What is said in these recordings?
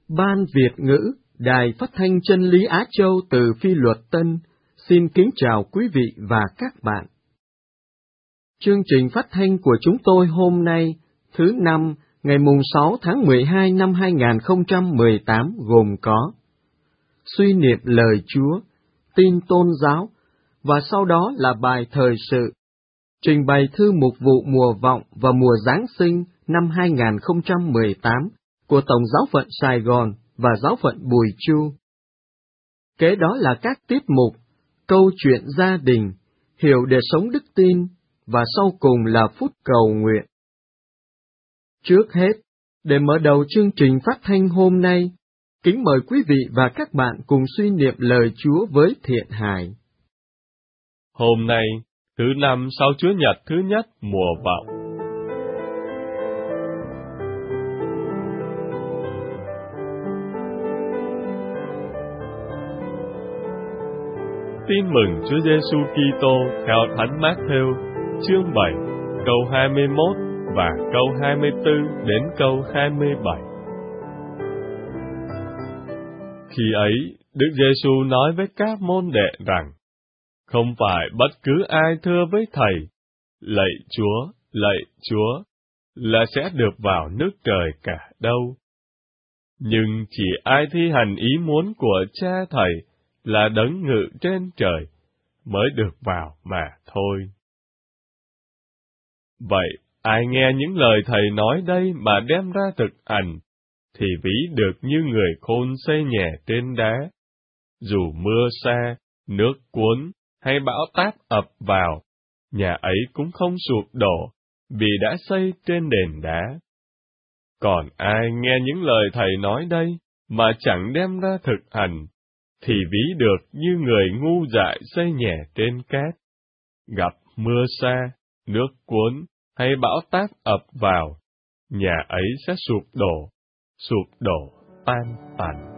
Ban Việt ngữ, Đài Phát thanh Chân lý Á Châu từ Phi Luật Tân, xin kính chào quý vị và các bạn. Chương trình phát thanh của chúng tôi hôm nay, thứ Năm, ngày mùng 6 tháng 12 năm 2018 gồm có suy niệm lời Chúa, tin tôn giáo, và sau đó là bài thời sự, trình bày thư mục vụ mùa vọng và mùa Giáng sinh năm 2018 của Tổng giáo phận Sài Gòn và giáo phận Bùi Chu. Kế đó là các tiết mục, câu chuyện gia đình, hiểu để sống đức tin, và sau cùng là phút cầu nguyện. Trước hết, để mở đầu chương trình phát thanh hôm nay, kính mời quý vị và các bạn cùng suy niệm lời Chúa với thiện hài. Hôm nay, thứ Năm sau Chúa Nhật thứ nhất mùa vọng. Tin mừng Chúa Giêsu Kitô theo Thánh Mát-thêu, chương 7, câu 21 và câu 24 đến câu 27. Khi ấy, Đức Giêsu nói với các môn đệ rằng: không phải bất cứ ai thưa với Thầy, lạy Chúa, là sẽ được vào nước trời cả đâu. Nhưng chỉ ai thi hành ý muốn của Cha Thầy là Đấng ngự trên trời mới được vào mà thôi. Vậy, ai nghe những lời Thầy nói đây mà đem ra thực hành, thì ví được như người khôn xây nhà trên đá. Dù mưa sa, nước cuốn, hay bão táp ập vào, nhà ấy cũng không sụp đổ, vì đã xây trên nền đá. Còn ai nghe những lời Thầy nói đây, mà chẳng đem ra thực hành, thì ví được như người ngu dại xây nhà trên cát. Gặp mưa sa, nước cuốn, hay bão táp ập vào, nhà ấy sẽ sụp đổ, tan tành.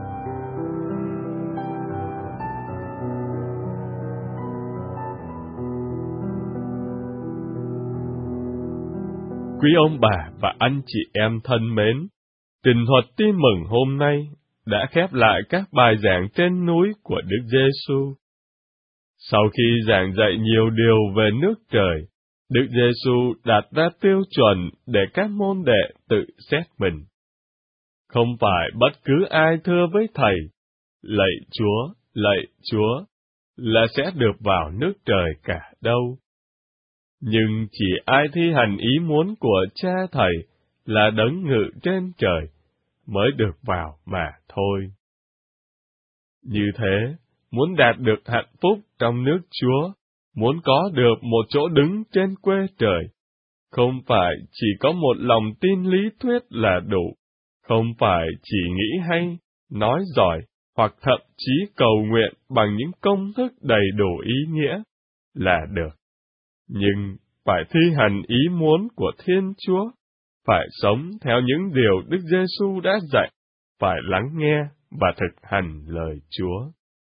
Quý ông bà và anh chị em thân mến, trình thuật tin mừng hôm nay đã khép lại các bài giảng trên núi của Đức Giêsu. Sau khi giảng dạy nhiều điều về nước trời, Đức Giêsu đặt ra tiêu chuẩn để các môn đệ tự xét mình. Không phải bất cứ ai thưa với Thầy, lạy Chúa, là sẽ được vào nước trời cả đâu. Nhưng chỉ ai thi hành ý muốn của Cha Thầy là Đấng ngự trên trời mới được vào mà thôi. Như thế, muốn đạt được hạnh phúc trong nước Chúa, muốn có được một chỗ đứng trên quê trời, không phải chỉ có một lòng tin lý thuyết là đủ, không phải chỉ nghĩ hay, nói giỏi, hoặc thậm chí cầu nguyện bằng những công thức đầy đủ ý nghĩa là được. Nhưng phải thi hành ý muốn của Thiên Chúa, phải sống theo những điều Đức Giêsu đã dạy, phải lắng nghe và thực hành lời Chúa.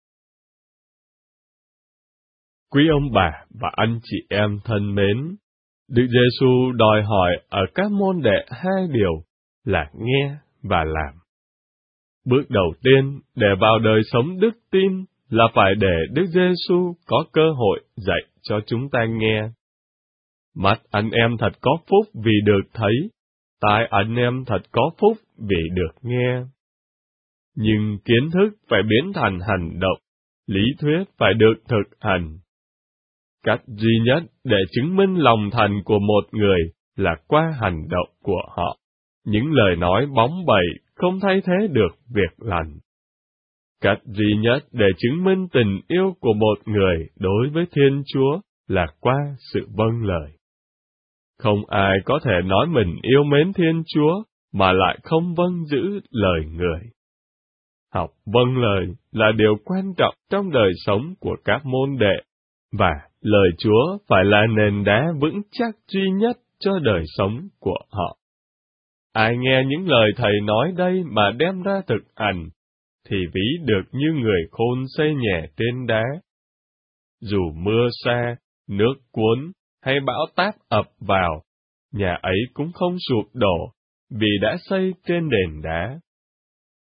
Quý ông bà và anh chị em thân mến, Đức Giêsu đòi hỏi ở các môn đệ hai điều là nghe và làm. Bước đầu tiên để vào đời sống đức tin là phải để Đức Giêsu có cơ hội dạy cho chúng ta nghe. Mắt anh em thật có phúc vì được thấy, tai anh em thật có phúc vì được nghe. Nhưng kiến thức phải biến thành hành động, lý thuyết phải được thực hành. Cách duy nhất để chứng minh lòng thành của một người là qua hành động của họ. Những lời nói bóng bẩy không thay thế được việc lành. Cách duy nhất để chứng minh tình yêu của một người đối với Thiên Chúa là qua sự vâng lời. Không ai có thể nói mình yêu mến Thiên Chúa mà lại không vâng giữ lời người. Học vâng lời là điều quan trọng trong đời sống của các môn đệ, và lời Chúa phải là nền đá vững chắc duy nhất cho đời sống của họ. Ai nghe những lời Thầy nói đây mà đem ra thực hành, thì ví được như người khôn xây nhà trên đá. Dù mưa sa, nước cuốn, hay bão táp ập vào, nhà ấy cũng không sụp đổ, vì đã xây trên nền đá.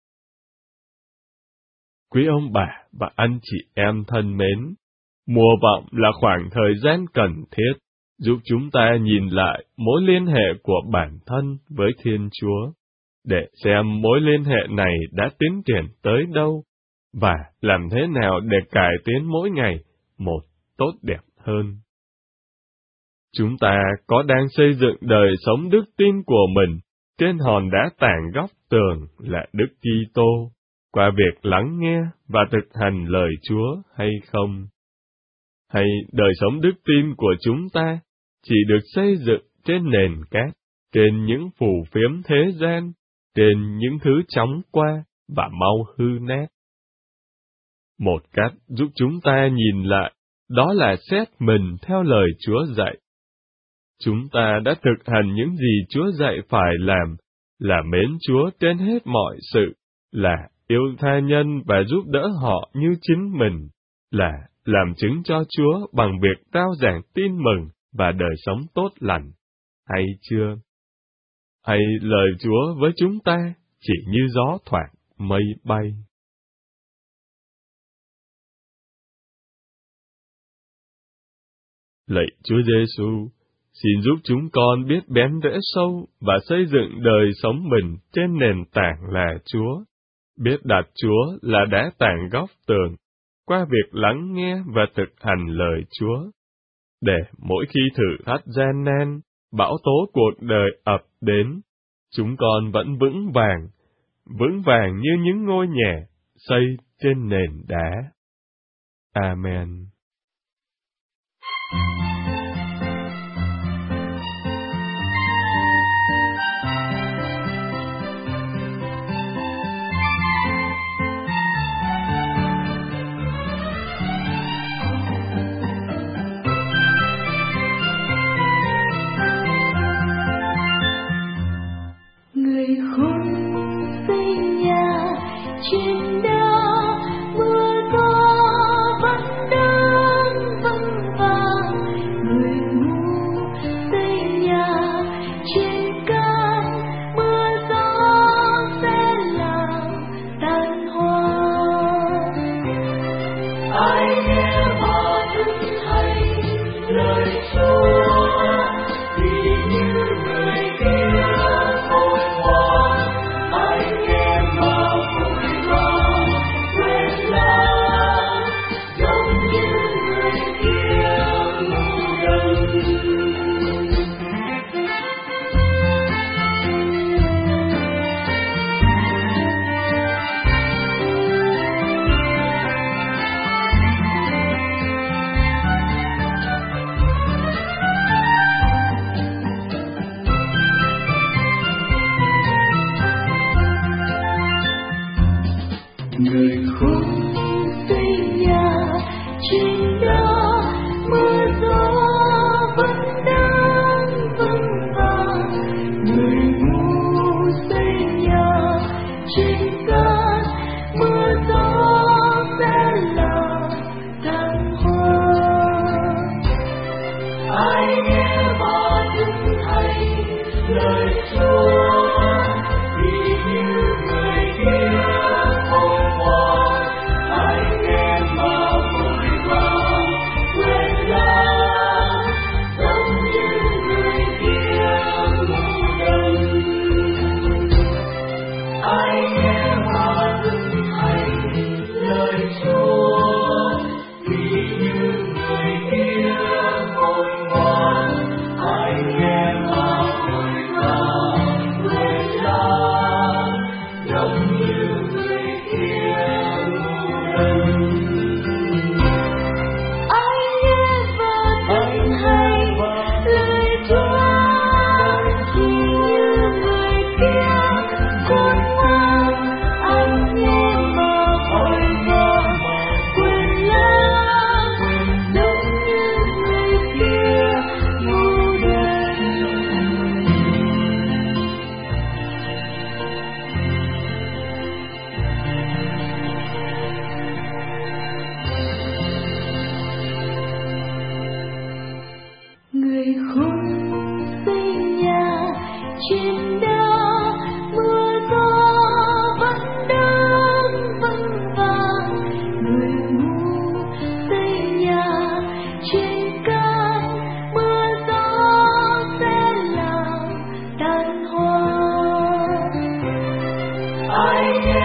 Quý ông bà và anh chị em thân mến, mùa vọng là khoảng thời gian cần thiết, giúp chúng ta nhìn lại mối liên hệ của bản thân với Thiên Chúa, để xem mối liên hệ này đã tiến triển tới đâu, và làm thế nào để cải tiến mỗi ngày một tốt đẹp hơn. Chúng ta có đang xây dựng đời sống đức tin của mình trên hòn đá tảng góc tường là Đức Kitô, qua việc lắng nghe và thực hành lời Chúa hay không? Hay đời sống đức tin của chúng ta chỉ được xây dựng trên nền cát, trên những phù phiếm thế gian, trên những thứ chóng qua và mau hư nát? Một cách giúp chúng ta nhìn lại, đó là xét mình theo lời Chúa dạy. Chúng ta đã thực hành những gì Chúa dạy phải làm, là mến Chúa trên hết mọi sự, là yêu tha nhân và giúp đỡ họ như chính mình, là làm chứng cho Chúa bằng việc rao giảng tin mừng và đời sống tốt lành, hay chưa? Hay lời Chúa với chúng ta chỉ như gió thoảng, mây bay? Lạy Chúa Giêsu, xin giúp chúng con biết bén rễ sâu và xây dựng đời sống mình trên nền tảng là Chúa, biết đặt Chúa là đá tảng góc tường, qua việc lắng nghe và thực hành lời Chúa, để mỗi khi thử thách gian nan, bão tố cuộc đời ập đến, chúng con vẫn vững vàng như những ngôi nhà xây trên nền đá. Amen. Người khôn xây nhà trên đá, mưa gió vẫn đang văng vang. Người ngu xây nhà trên cát, mưa gió sẽ làm tan hoa. Ai nghe và thức hay lời Chúa thì như người kia. Người khôn xây nhà trên đá, mưa gió vẫn đang văng vang. Người ngu xây nhà trên cát, mưa gió sẽ làm tan hoa. Ai nghe và thức hay lời Chúa thì như người kia. Con ngoan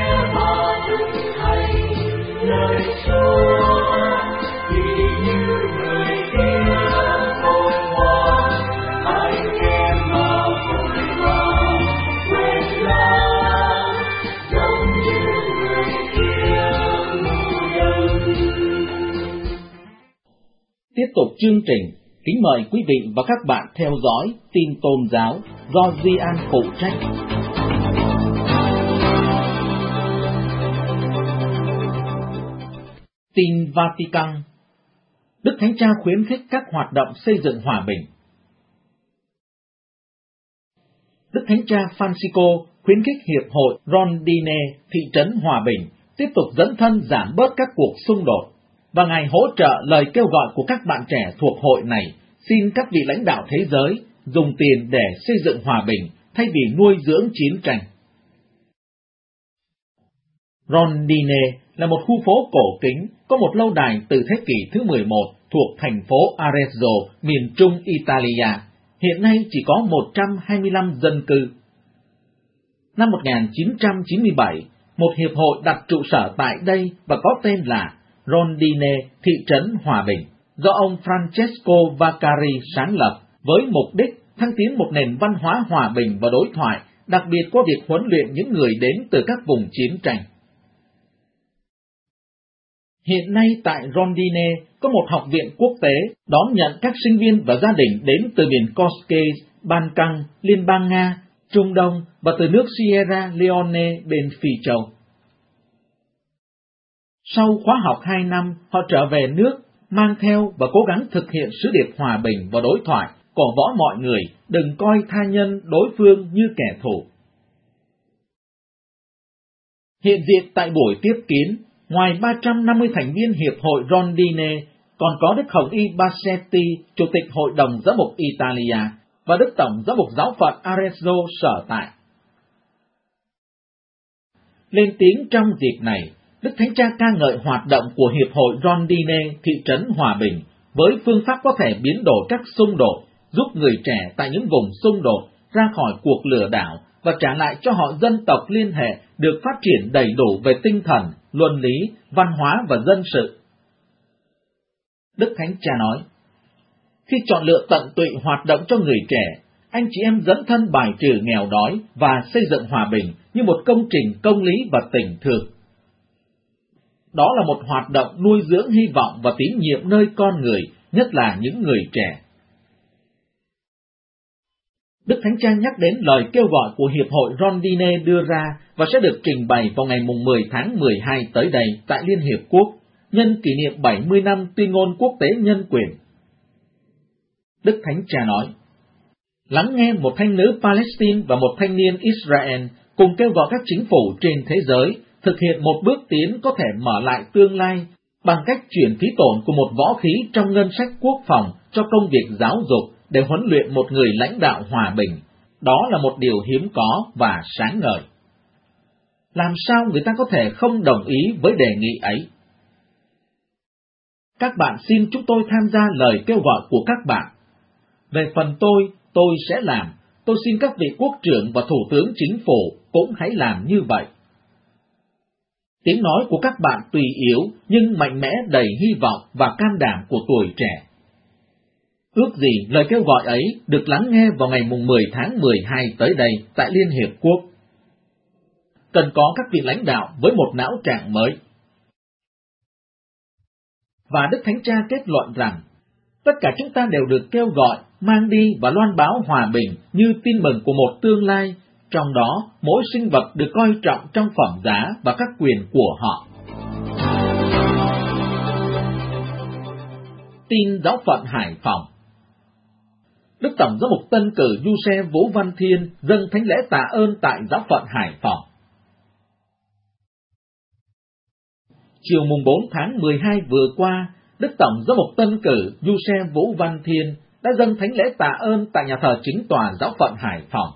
nghe và đức thầy lời Chúa, vì như người kia khôn ngoan, anh em mau vội vàng quên lãng, giống như người kia ngu đần. Tiếp tục chương trình, kính mời quý vị và các bạn theo dõi tin tôn giáo do Di An phụ trách. Tin Vatican. Đức Thánh Cha khuyến khích các hoạt động xây dựng hòa bình. Đức Thánh Cha Francisco khuyến khích Hiệp hội Rondine thị trấn Hòa Bình tiếp tục dấn thân giảm bớt các cuộc xung đột, và Ngài hỗ trợ lời kêu gọi của các bạn trẻ thuộc hội này, xin các vị lãnh đạo thế giới dùng tiền để xây dựng hòa bình thay vì nuôi dưỡng chiến tranh. Rondine là một khu phố cổ kính, có một lâu đài từ thế kỷ thứ 11 thuộc thành phố Arezzo, miền trung Italia. Hiện nay chỉ có 125 dân cư. Năm 1997, một hiệp hội đặt trụ sở tại đây và có tên là Rondine thị trấn Hòa Bình, do ông Francesco Vaccari sáng lập, với mục đích thăng tiến một nền văn hóa hòa bình và đối thoại, đặc biệt qua việc huấn luyện những người đến từ các vùng chiến tranh. Hiện nay tại Rondine có một học viện quốc tế đón nhận các sinh viên và gia đình đến từ miền Caucasus, Ban Căng, Liên bang Nga, Trung Đông và từ nước Sierra Leone bên Phi Châu. Sau khóa học 2 năm, họ trở về nước, mang theo và cố gắng thực hiện sứ điệp hòa bình và đối thoại, cổ võ mọi người đừng coi tha nhân đối phương như kẻ thù. Hiện diện tại buổi tiếp kiến, ngoài 350 thành viên Hiệp hội Rondine, còn có Đức Hồng Y Bassetti, Chủ tịch Hội đồng Giám mục Italia, và Đức Tổng Giám mục Giáo phận Arezzo sở tại. Lên tiếng trong dịp này, Đức Thánh Cha ca ngợi hoạt động của Hiệp hội Rondine thị trấn Hòa Bình với phương pháp có thể biến đổi các xung đột, giúp người trẻ tại những vùng xung đột ra khỏi cuộc lừa đảo và trả lại cho họ dân tộc liên hệ được phát triển đầy đủ về tinh thần, luân lý, văn hóa và dân sự. Đức Thánh Cha nói, khi chọn lựa tận tụy hoạt động cho người trẻ, anh chị em dấn thân bài trừ nghèo đói và xây dựng hòa bình như một công trình công lý và tình thương. Đó là một hoạt động nuôi dưỡng hy vọng và tín nhiệm nơi con người, nhất là những người trẻ. Đức Thánh Cha nhắc đến lời kêu gọi của Hiệp hội Rondine đưa ra và sẽ được trình bày vào ngày 10 tháng 12 tới đây tại Liên Hiệp Quốc, nhân kỷ niệm 70 năm tuyên ngôn quốc tế nhân quyền. Đức Thánh Cha nói, lắng nghe một thanh nữ Palestine và một thanh niên Israel cùng kêu gọi các chính phủ trên thế giới thực hiện một bước tiến có thể mở lại tương lai bằng cách chuyển phí tổn của một võ khí trong ngân sách quốc phòng cho công việc giáo dục để huấn luyện một người lãnh đạo hòa bình. Đó là một điều hiếm có và sáng ngời. Làm sao người ta có thể không đồng ý với đề nghị ấy? Các bạn xin chúng tôi tham gia lời kêu gọi của các bạn. Về phần tôi sẽ làm. Tôi xin các vị quốc trưởng và thủ tướng chính phủ cũng hãy làm như vậy. Tiếng nói của các bạn tùy yếu nhưng mạnh mẽ đầy hy vọng và can đảm của tuổi trẻ. Ước gì lời kêu gọi ấy được lắng nghe vào ngày 10 tháng 12 tới đây tại Liên Hiệp Quốc. Cần có các vị lãnh đạo với một não trạng mới. Và Đức Thánh Cha kết luận rằng, tất cả chúng ta đều được kêu gọi mang đi và loan báo hòa bình như tin mừng của một tương lai, trong đó mỗi sinh vật được coi trọng trong phẩm giá và các quyền của họ. Tin giáo phận Hải Phòng. Đức Tổng Giám mục Tân cử Giuse Vũ Văn Thiên dâng thánh lễ tạ ơn tại giáo phận Hải Phòng. Chiều mùng 4 tháng 12 vừa qua, Đức Tổng Giám mục Tân cử Giuse Vũ Văn Thiên đã dâng thánh lễ tạ ơn tại nhà thờ chính tòa giáo phận Hải Phòng.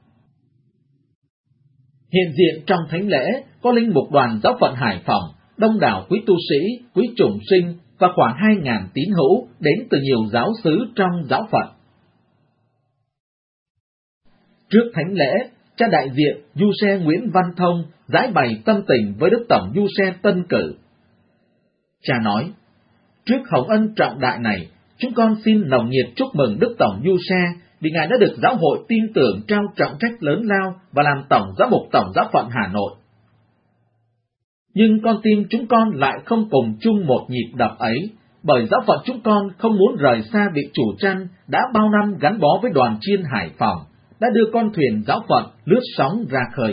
Hiện diện trong thánh lễ có linh mục đoàn giáo phận Hải Phòng, đông đảo quý tu sĩ, quý chủng sinh và khoảng 2.000 tín hữu đến từ nhiều giáo xứ trong giáo phận. Trước thánh lễ, cha đại diện Du-xe Nguyễn Văn Thông giải bày tâm tình với Đức Tổng Du-xe Tân Cử. Cha nói, trước hồng ân trọng đại này, chúng con xin nồng nhiệt chúc mừng Đức Tổng Du-xe vì Ngài đã được giáo hội tin tưởng trao trọng trách lớn lao và làm Tổng Giám mục Tổng Giáo phận Hà Nội. Nhưng con tim chúng con lại không cùng chung một nhịp đập ấy, bởi giáo phận chúng con không muốn rời xa vị chủ trăn đã bao năm gắn bó với đoàn chiên Hải Phòng, đã đưa con thuyền giáo phận lướt sóng ra khơi.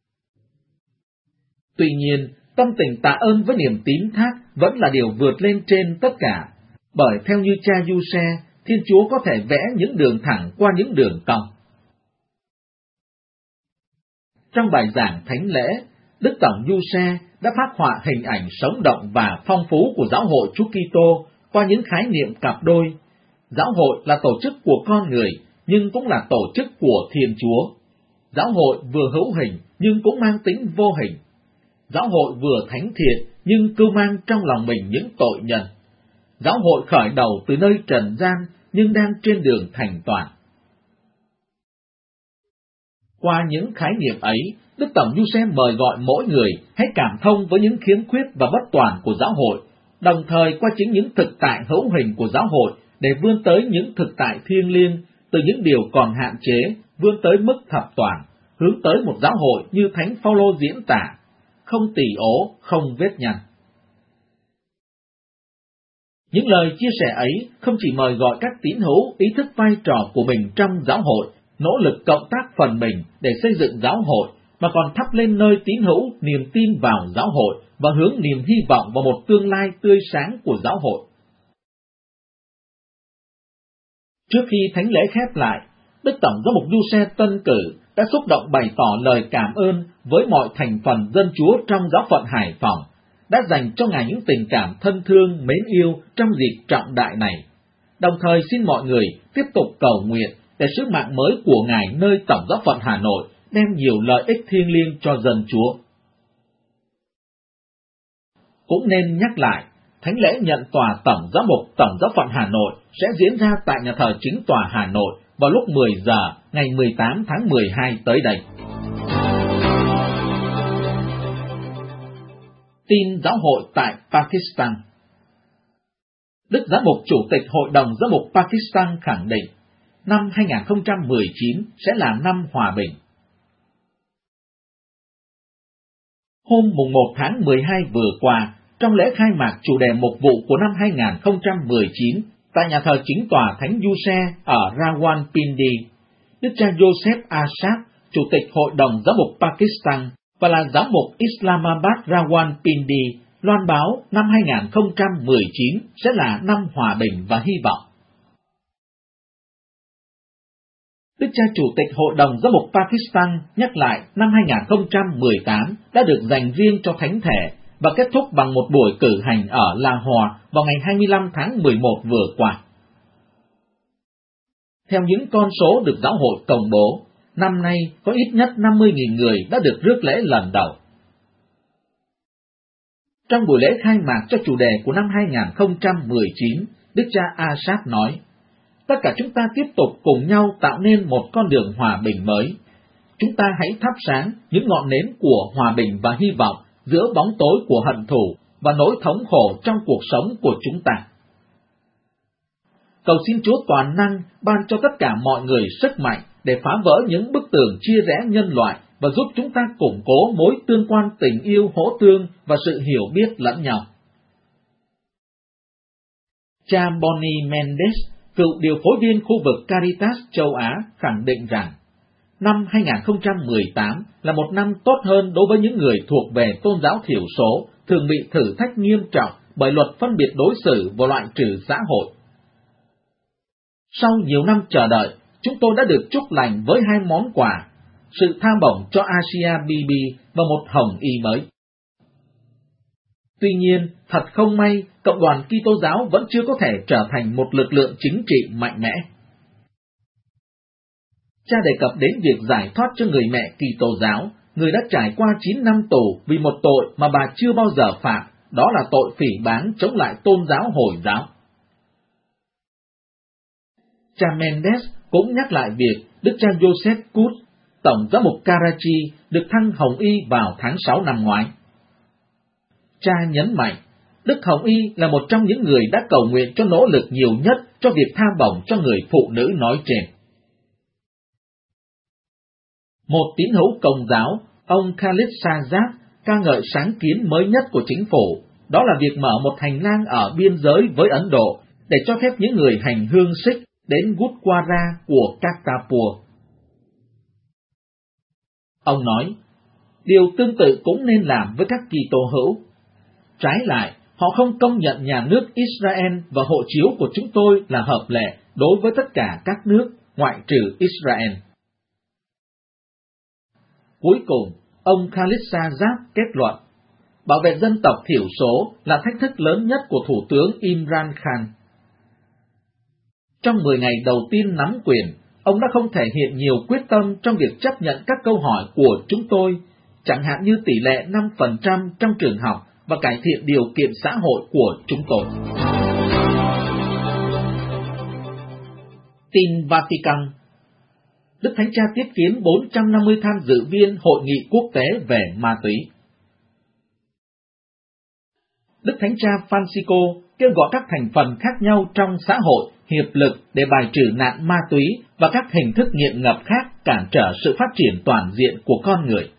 Tuy nhiên, tâm tình tạ ơn với niềm tín thác vẫn là điều vượt lên trên tất cả, bởi theo như cha Du-xe, Thiên Chúa có thể vẽ những đường thẳng qua những đường cong. Trong bài giảng thánh lễ, Đức Tổng Du-xe đã phác họa hình ảnh sống động và phong phú của giáo hội Chúa Kitô qua những khái niệm cặp đôi. Giáo hội là tổ chức của con người, nhưng cũng là tổ chức của Thiên Chúa. Giáo hội vừa hữu hình, nhưng cũng mang tính vô hình. Giáo hội vừa thánh thiện, nhưng cưu mang trong lòng mình những tội nhân. Giáo hội khởi đầu từ nơi trần gian, nhưng đang trên đường thành toàn. Qua những khái niệm ấy, Đức Tổng Du-xe mời gọi mỗi người hãy cảm thông với những khiếm khuyết và bất toàn của giáo hội, đồng thời qua chính những thực tại hữu hình của giáo hội để vươn tới những thực tại thiêng liêng, từ những điều còn hạn chế, vươn tới mức thập toàn, hướng tới một giáo hội như Thánh Phaolô diễn tả, không tỳ ố, không vết nhăn. Những lời chia sẻ ấy không chỉ mời gọi các tín hữu ý thức vai trò của mình trong giáo hội, nỗ lực cộng tác phần mình để xây dựng giáo hội, mà còn thắp lên nơi tín hữu niềm tin vào giáo hội và hướng niềm hy vọng vào một tương lai tươi sáng của giáo hội. Trước khi thánh lễ khép lại, Đức Tổng Giám mục Du-xe Tân Cử đã xúc động bày tỏ lời cảm ơn với mọi thành phần dân Chúa trong giáo phận Hải Phòng, đã dành cho Ngài những tình cảm thân thương, mến yêu trong dịp trọng đại này. Đồng thời xin mọi người tiếp tục cầu nguyện để sứ mạng mới của Ngài nơi Tổng Giáo phận Hà Nội đem nhiều lợi ích thiêng liêng cho dân Chúa. Cũng nên nhắc lại, thánh lễ nhận tòa Tổng Giám mục Tổng Giáo phận Hà Nội sẽ diễn ra tại nhà thờ chính tòa Hà Nội vào lúc 10 giờ ngày 18 tháng 12 tới đây. Tin giáo hội tại Pakistan. Đức Giám mục Chủ tịch Hội đồng Giám mục Pakistan khẳng định, năm 2019 sẽ là năm hòa bình. Hôm mùng 1 tháng 12 vừa qua, trong lễ khai mạc chủ đề mục vụ của năm 2019 tại nhà thờ chính tòa Thánh Du-xe ở Rawalpindi, Đức cha Joseph Asaf, Chủ tịch Hội đồng Giám mục Pakistan và là Giám mục Islamabad Rawalpindi, loan báo năm 2019 sẽ là năm hòa bình và hy vọng. Đức cha Chủ tịch Hội đồng Giám mục Pakistan nhắc lại năm 2018 đã được dành riêng cho Thánh thể và kết thúc bằng một buổi cử hành ở Lahore vào ngày 25 tháng 11 vừa qua. Theo những con số được giáo hội công bố, năm nay có ít nhất 50.000 người đã được rước lễ lần đầu. Trong buổi lễ khai mạc cho chủ đề của năm 2019, Đức cha Asaf nói, tất cả chúng ta tiếp tục cùng nhau tạo nên một con đường hòa bình mới. Chúng ta hãy thắp sáng những ngọn nến của hòa bình và hy vọng giữa bóng tối của hận thù và nỗi thống khổ trong cuộc sống của chúng ta. Cầu xin Chúa toàn năng ban cho tất cả mọi người sức mạnh để phá vỡ những bức tường chia rẽ nhân loại và giúp chúng ta củng cố mối tương quan tình yêu hỗ tương và sự hiểu biết lẫn nhau. Cha Bonnie Mendes, cựu điều phối viên khu vực Caritas châu Á, khẳng định rằng năm 2018 là một năm tốt hơn đối với những người thuộc về tôn giáo thiểu số, thường bị thử thách nghiêm trọng bởi luật phân biệt đối xử và loại trừ xã hội. Sau nhiều năm chờ đợi, chúng tôi đã được chúc lành với 2 món quà, sự tha bổng cho Asia Bibi và một hồng y mới. Tuy nhiên, thật không may, cộng đoàn Kitô giáo vẫn chưa có thể trở thành một lực lượng chính trị mạnh mẽ. Cha đề cập đến việc giải thoát cho người mẹ Kitô giáo, người đã trải qua 9 năm tù vì một tội mà bà chưa bao giờ phạm, đó là tội phỉ báng chống lại tôn giáo Hồi giáo. Cha Mendes cũng nhắc lại việc Đức cha Joseph Kut, Tổng giám mục Karachi được thăng Hồng Y vào tháng 6 năm ngoái. Cha nhấn mạnh, Đức Hồng Y là một trong những người đã cầu nguyện cho nỗ lực nhiều nhất cho việc tha bổng cho người phụ nữ nói trên. Một tín hữu Công giáo, ông Khalid Shahzad, ca ngợi sáng kiến mới nhất của chính phủ, đó là việc mở một hành lang ở biên giới với Ấn Độ để cho phép những người hành hương Sikh đến Gurdwara của Kartarpur. Ông nói, điều tương tự cũng nên làm với các Kitô hữu. Trái lại, họ không công nhận nhà nước Israel và hộ chiếu của chúng tôi là hợp lệ đối với tất cả các nước, ngoại trừ Israel. Cuối cùng, ông Khalid Shahzad kết luận, bảo vệ dân tộc thiểu số là thách thức lớn nhất của Thủ tướng Imran Khan. Trong 10 ngày đầu tiên nắm quyền, ông đã không thể hiện nhiều quyết tâm trong việc chấp nhận các câu hỏi của chúng tôi, chẳng hạn như tỷ lệ 5% trong trường học và cải thiện điều kiện xã hội của chúng tôi. Tin Vatican. Đức Thánh Cha tiếp kiến 450 tham dự viên Hội nghị quốc tế về ma túy. Đức Thánh Cha Francisco kêu gọi các thành phần khác nhau trong xã hội hiệp lực để bài trừ nạn ma túy và các hình thức nghiện ngập khác cản trở sự phát triển toàn diện của con người.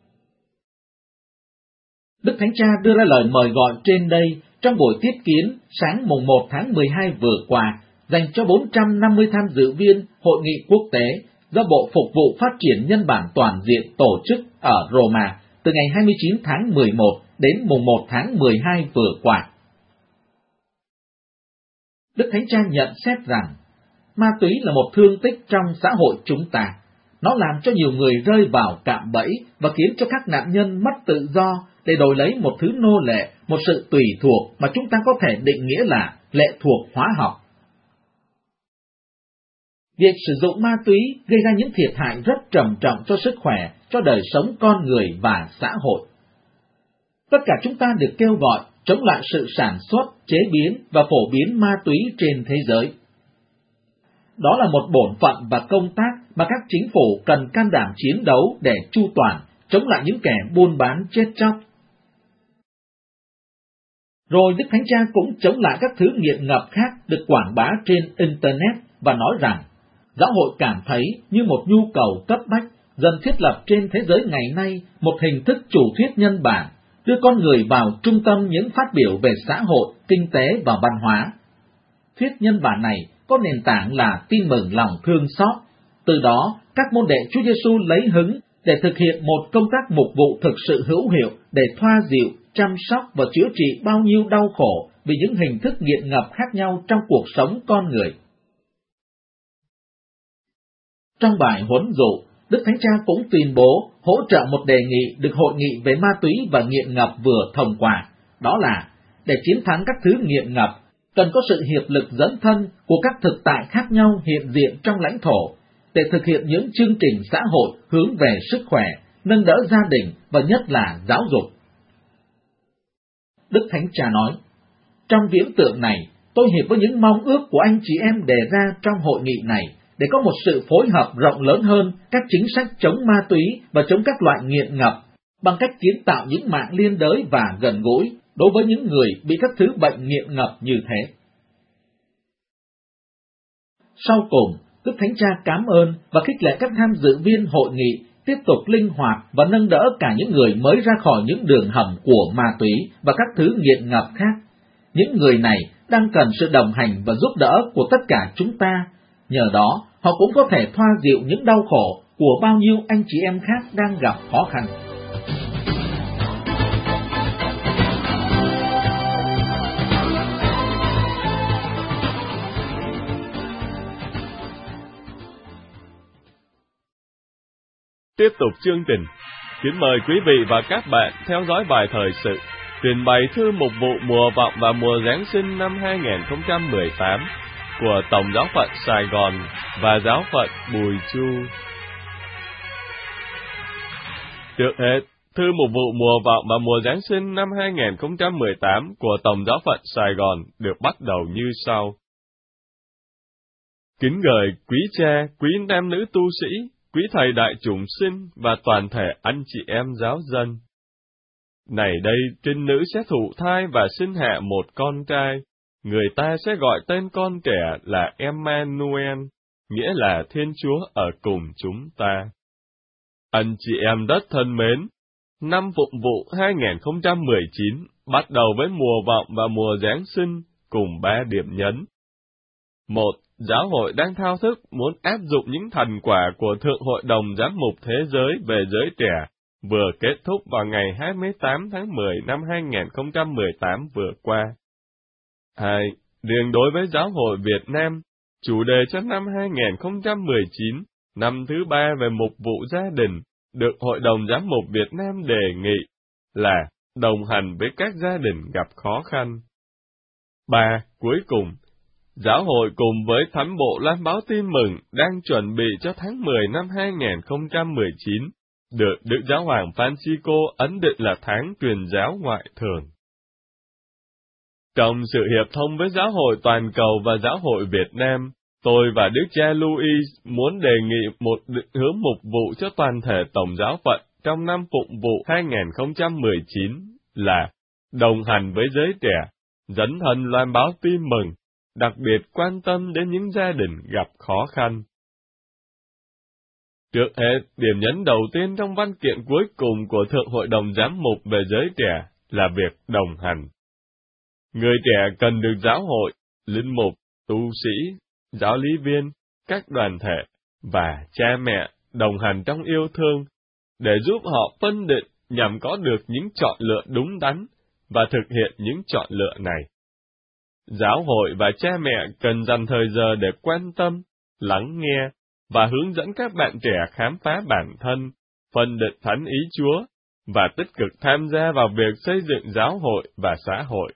Đức Thánh Cha đưa ra lời mời gọi trên đây trong buổi tiếp kiến sáng mùng 1 tháng 12 vừa qua dành cho 450 tham dự viên Hội nghị quốc tế do Bộ Phục vụ Phát triển Nhân bản Toàn diện tổ chức ở Roma từ ngày 29 tháng 11 đến mùng 1 tháng 12 vừa qua. Đức Thánh Cha nhận xét rằng, ma túy là một thương tích trong xã hội chúng ta. Nó làm cho nhiều người rơi vào cạm bẫy và khiến cho các nạn nhân mất tự do để đổi lấy một thứ nô lệ, một sự tùy thuộc mà chúng ta có thể định nghĩa là lệ thuộc hóa học. Việc sử dụng ma túy gây ra những thiệt hại rất trầm trọng cho sức khỏe, cho đời sống con người và xã hội. Tất cả chúng ta được kêu gọi chống lại sự sản xuất, chế biến và phổ biến ma túy trên thế giới. Đó là một bổn phận và công tác mà các chính phủ cần can đảm chiến đấu để chu toàn, chống lại những kẻ buôn bán chết chóc. Rồi Đức Thánh Cha cũng chống lại các thứ nghiện ngập khác được quảng bá trên Internet và nói rằng, giáo hội cảm thấy như một nhu cầu cấp bách dần thiết lập trên thế giới ngày nay một hình thức chủ thuyết nhân bản, đưa con người vào trung tâm những phát biểu về xã hội, kinh tế và văn hóa. Thuyết nhân bản này có nền tảng là tin mừng lòng thương xót. Từ đó, các môn đệ Chúa Giêsu lấy hứng để thực hiện một công tác mục vụ thực sự hữu hiệu để thoa dịu, chăm sóc và chữa trị bao nhiêu đau khổ vì những hình thức nghiện ngập khác nhau trong cuộc sống con người. Trong bài huấn dụ, Đức Thánh Cha cũng tuyên bố hỗ trợ một đề nghị được Hội nghị về ma túy và nghiện ngập vừa thông qua, đó là để chiến thắng các thứ nghiện ngập, cần có sự hiệp lực dấn thân của các thực tại khác nhau hiện diện trong lãnh thổ, để thực hiện những chương trình xã hội hướng về sức khỏe, nâng đỡ gia đình và nhất là giáo dục. Đức Thánh Cha nói, trong viễn tượng này, tôi hiệp với những mong ước của anh chị em đề ra trong hội nghị này, để có một sự phối hợp rộng lớn hơn các chính sách chống ma túy và chống các loại nghiện ngập, bằng cách kiến tạo những mạng liên đới và gần gũi đối với những người bị các thứ bệnh nghiện ngập như thế. Sau cùng, Đức Thánh Cha cảm ơn và khích lệ các tham dự viên hội nghị tiếp tục linh hoạt và nâng đỡ cả những người mới ra khỏi những đường hầm của ma túy và các thứ nghiện ngập khác. Những người này đang cần sự đồng hành và giúp đỡ của tất cả chúng ta. Nhờ đó, họ cũng có thể thoa dịu những đau khổ của bao nhiêu anh chị em khác đang gặp khó khăn. Tiếp tục chương trình, kính mời quý vị và các bạn theo dõi bài thời sự trình bày thư mục vụ mùa vọng và mùa Giáng sinh năm 2018 của Tổng giáo phận Sài Gòn và giáo phận Bùi Chu. Trước hết, thư mục vụ mùa vọng và mùa Giáng sinh năm 2018 của Tổng giáo phận Sài Gòn được bắt đầu như sau. Kính gửi quý cha, quý nam nữ tu sĩ, quý thầy đại chủng sinh và toàn thể anh chị em giáo dân. Này đây, trinh nữ sẽ thụ thai và sinh hạ một con trai, người ta sẽ gọi tên con trẻ là Emmanuel, nghĩa là Thiên Chúa ở cùng chúng ta. Anh chị em rất thân mến, năm Phụng vụ 2019 bắt đầu với mùa vọng và mùa Giáng sinh cùng 3 điểm nhấn. 1. Giáo hội đang thao thức muốn áp dụng những thành quả của Thượng Hội đồng Giám mục Thế giới về giới trẻ vừa kết thúc vào ngày 28 tháng 10 năm 2018 vừa qua. 2. Riêng đối với Giáo hội Việt Nam, chủ đề cho năm 2019, năm thứ 3 về mục vụ gia đình, được Hội đồng Giám mục Việt Nam đề nghị là đồng hành với các gia đình gặp khó khăn. 3. Cuối cùng, Giáo hội cùng với Thánh bộ loan báo tin mừng đang chuẩn bị cho tháng 10 năm 2019, được Đức Giáo hoàng Francisco ấn định là tháng truyền giáo ngoại thường. Trong sự hiệp thông với Giáo hội toàn cầu và Giáo hội Việt Nam, tôi và Đức cha Louis muốn đề nghị một định hướng mục vụ cho toàn thể Tổng giáo phận trong năm Phụng vụ 2019 là đồng hành với giới trẻ, dấn thân loan báo tin mừng, đặc biệt quan tâm đến những gia đình gặp khó khăn. Trước hết, điểm nhấn đầu tiên trong văn kiện cuối cùng của Thượng Hội đồng Giám mục về giới trẻ là việc đồng hành. Người trẻ cần được giáo hội, linh mục, tu sĩ, giáo lý viên, các đoàn thể và cha mẹ đồng hành trong yêu thương, để giúp họ phân định nhằm có được những chọn lựa đúng đắn và thực hiện những chọn lựa này. Giáo hội và cha mẹ cần dành thời giờ để quan tâm, lắng nghe và hướng dẫn các bạn trẻ khám phá bản thân, phân định thánh ý Chúa và tích cực tham gia vào việc xây dựng giáo hội và xã hội.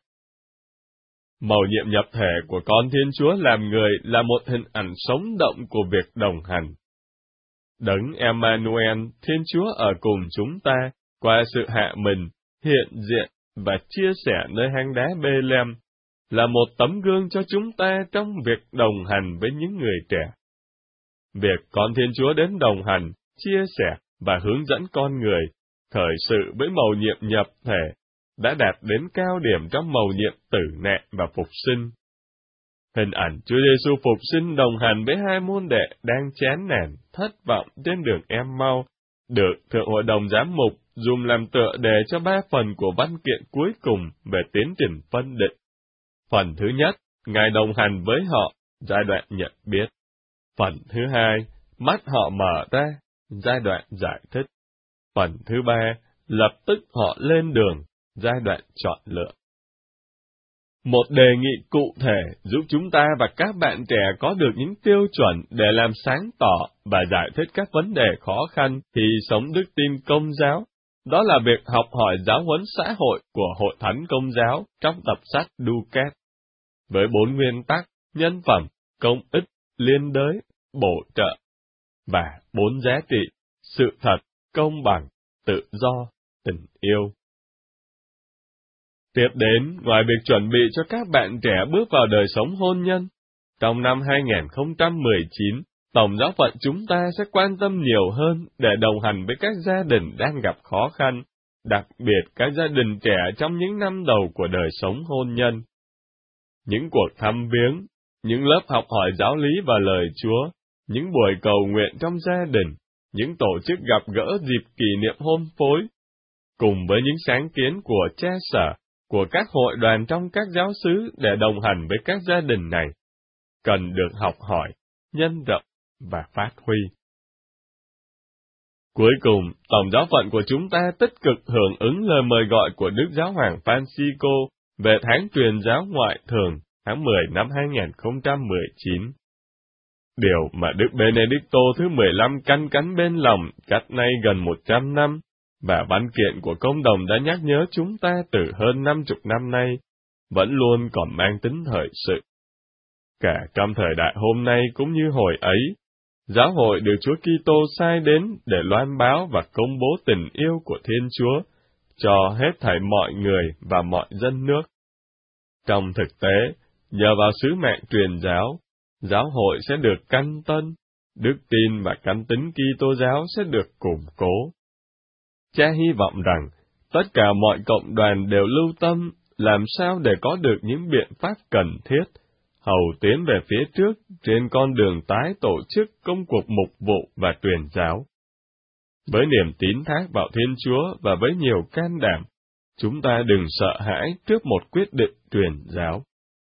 Mầu nhiệm nhập thể của con Thiên Chúa làm người là một hình ảnh sống động của việc đồng hành. Đấng Emmanuel, Thiên Chúa ở cùng chúng ta, qua sự hạ mình, hiện diện và chia sẻ nơi hang đá Bê-lem, là một tấm gương cho chúng ta trong việc đồng hành với những người trẻ. Việc con Thiên Chúa đến đồng hành, chia sẻ và hướng dẫn con người, khởi sự với mầu nhiệm nhập thể, đã đạt đến cao điểm trong mầu nhiệm tử nạn và phục sinh. Hình ảnh Chúa Giêsu phục sinh đồng hành với hai môn đệ đang chán nản, thất vọng trên đường Em-mau, được Thượng Hội đồng Giám mục dùng làm tựa đề cho 3 phần của văn kiện cuối cùng về tiến trình phân định. Phần thứ nhất, Ngài đồng hành với họ, giai đoạn nhận biết. Phần thứ hai, mắt họ mở ra, giai đoạn giải thích. Phần thứ ba, lập tức họ lên đường, giai đoạn chọn lựa. Một đề nghị cụ thể giúp chúng ta và các bạn trẻ có được những tiêu chuẩn để làm sáng tỏ và giải thích các vấn đề khó khăn khi sống đức tin Công giáo. Đó là việc học hỏi giáo huấn xã hội của Hội Thánh Công giáo trong tập sách Ducat. Với 4 nguyên tắc, nhân phẩm, công ích, liên đới, bổ trợ, và 4 giá trị, sự thật, công bằng, tự do, tình yêu. Tiếp đến, ngoài việc chuẩn bị cho các bạn trẻ bước vào đời sống hôn nhân, trong năm 2019, Tổng giáo phận chúng ta sẽ quan tâm nhiều hơn để đồng hành với các gia đình đang gặp khó khăn, đặc biệt các gia đình trẻ trong những năm đầu của đời sống hôn nhân. Những cuộc thăm viếng, những lớp học hỏi giáo lý và lời Chúa, những buổi cầu nguyện trong gia đình, những tổ chức gặp gỡ dịp kỷ niệm hôn phối, cùng với những sáng kiến của cha sở, của các hội đoàn trong các giáo xứ để đồng hành với các gia đình này, cần được học hỏi, nhân rộng và phát huy. Cuối cùng, Tổng giáo phận của chúng ta tích cực hưởng ứng lời mời gọi của Đức Giáo hoàng Francisco về tháng truyền giáo ngoại thường tháng 10 năm 2019. Điều mà Đức Benedicto thứ 15 canh cánh bên lòng cách nay gần 100 năm, và văn kiện của công đồng đã nhắc nhớ chúng ta từ hơn 50 năm nay, vẫn luôn còn mang tính thời sự. Cả trong thời đại hôm nay cũng như hồi ấy, giáo hội được Chúa Kitô sai đến để loan báo và công bố tình yêu của Thiên Chúa cho hết thảy mọi người và mọi dân nước. Trong thực tế, nhờ vào sứ mạng truyền giáo, giáo hội sẽ được căn tân, đức tin và cánh tín Kitô giáo sẽ được củng cố. Cha hy vọng rằng tất cả mọi cộng đoàn đều lưu tâm làm sao để có được những biện pháp cần thiết, hầu tiến về phía trước trên con đường tái tổ chức công cuộc mục vụ và truyền giáo. Với niềm tín thác vào Thiên Chúa và với nhiều can đảm, chúng ta đừng sợ hãi trước một quyết định truyền giáo.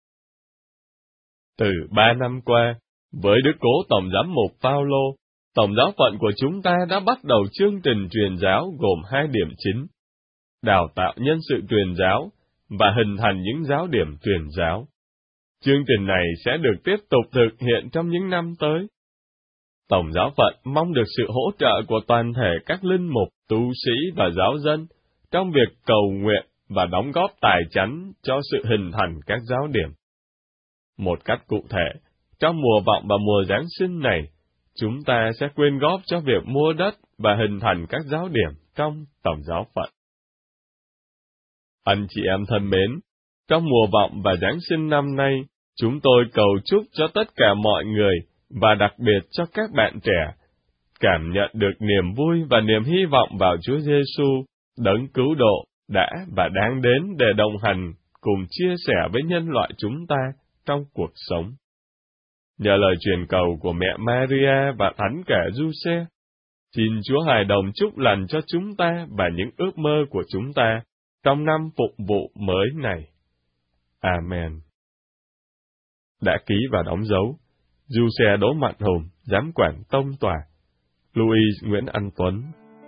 Từ 3 năm qua, với Đức Cố Tổng Giám mục Phaolô, Tổng giáo phận của chúng ta đã bắt đầu chương trình truyền giáo gồm 2 điểm chính: đào tạo nhân sự truyền giáo và hình thành những giáo điểm truyền giáo. Chương trình này sẽ được tiếp tục thực hiện trong những năm tới. Tổng giáo phận mong được sự hỗ trợ của toàn thể các linh mục, tu sĩ và giáo dân trong việc cầu nguyện và đóng góp tài chánh cho sự hình thành các giáo điểm. Một cách cụ thể, trong mùa vọng và mùa Giáng sinh này, chúng ta sẽ quyên góp cho việc mua đất và hình thành các giáo điểm trong Tổng giáo phận. Anh chị em thân mến, trong mùa vọng và Giáng sinh năm nay, chúng tôi cầu chúc cho tất cả mọi người, và đặc biệt cho các bạn trẻ, cảm nhận được niềm vui và niềm hy vọng vào Chúa Giêsu, đấng cứu độ, đã và đang đến để đồng hành, cùng chia sẻ với nhân loại chúng ta trong cuộc sống. Nhờ lời truyền cầu của mẹ Maria và Thánh cả Giuse, xin Chúa Hài Đồng chúc lành cho chúng ta và những ước mơ của chúng ta trong năm phục vụ mới này. Amen. Đã ký và đóng dấu Giuse Đỗ Mạnh Hùng, Giám quản Tông Tòa. Louis Nguyễn Anh Tuấn.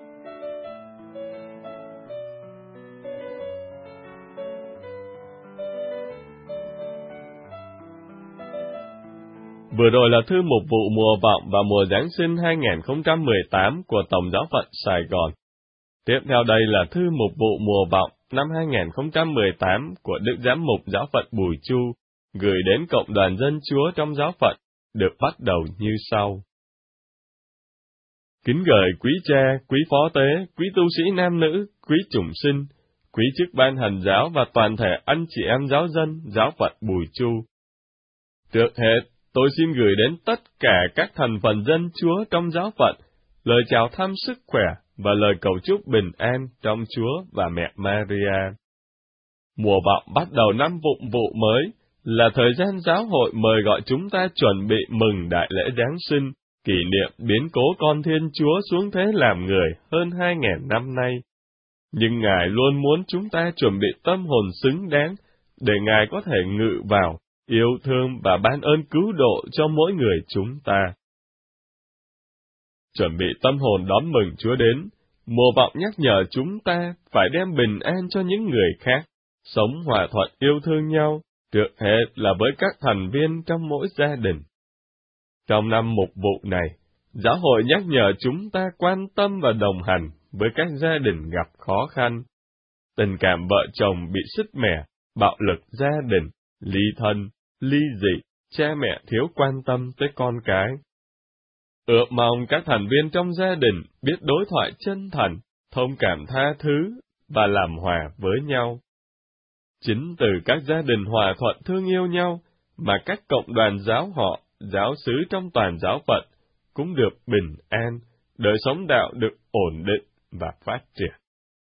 Vừa rồi là thư mục vụ mùa vọng và mùa Giáng sinh 2018 của Tổng giáo phận Sài Gòn. Tiếp theo đây là thư mục vụ mùa vọng năm 2018 của Đức Giám mục Giáo phận Bùi Chu, gửi đến cộng đoàn dân Chúa trong giáo phận, được bắt đầu như sau. Kính gửi quý cha, quý phó tế, quý tu sĩ nam nữ, quý chủng sinh, quý chức ban hành giáo và toàn thể anh chị em giáo dân giáo phận Bùi Chu. Trước hết, tôi xin gửi đến tất cả các thành phần dân Chúa trong giáo phận lời chào thăm sức khỏe và lời cầu chúc bình an trong Chúa và mẹ Maria. Mùa vọng bắt đầu năm phụng vụ mới là thời gian giáo hội mời gọi chúng ta chuẩn bị mừng đại lễ Giáng sinh, kỷ niệm biến cố con Thiên Chúa xuống thế làm người hơn 2.000 năm nay. Nhưng Ngài luôn muốn chúng ta chuẩn bị tâm hồn xứng đáng để Ngài có thể ngự vào, yêu thương và ban ơn cứu độ cho mỗi người chúng ta. Chuẩn bị tâm hồn đón mừng Chúa đến, mùa vọng nhắc nhở chúng ta phải đem bình an cho những người khác, sống hòa thuận yêu thương nhau, trước hết là với các thành viên trong mỗi gia đình. Trong năm mục vụ này, giáo hội nhắc nhở chúng ta quan tâm và đồng hành với các gia đình gặp khó khăn. Tình cảm vợ chồng bị sứt mẻ, bạo lực gia đình, ly thân, ly dị, cha mẹ thiếu quan tâm tới con cái. Ước mong các thành viên trong gia đình biết đối thoại chân thành, thông cảm tha thứ và làm hòa với nhau. Chính từ các gia đình hòa thuận thương yêu nhau mà các cộng đoàn giáo họ, giáo xứ trong toàn giáo phận cũng được bình an, đời sống đạo được ổn định và phát triển.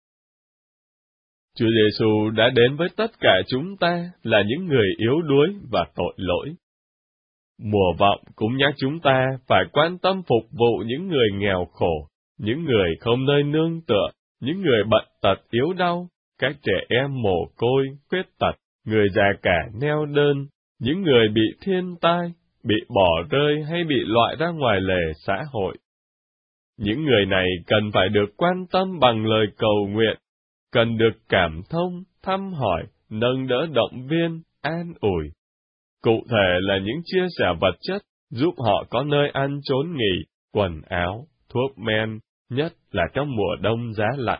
Chúa Giêsu đã đến với tất cả chúng ta là những người yếu đuối và tội lỗi. Mùa vọng cũng nhắc chúng ta phải quan tâm phục vụ những người nghèo khổ, những người không nơi nương tựa, những người bệnh tật yếu đau, các trẻ em mồ côi, khuyết tật, người già cả neo đơn, những người bị thiên tai, bị bỏ rơi hay bị loại ra ngoài lề xã hội. Những người này cần phải được quan tâm bằng lời cầu nguyện, cần được cảm thông, thăm hỏi, nâng đỡ động viên, an ủi. Cụ thể là những chia sẻ vật chất, giúp họ có nơi ăn trốn nghỉ, quần áo, thuốc men, nhất là trong mùa đông giá lạnh.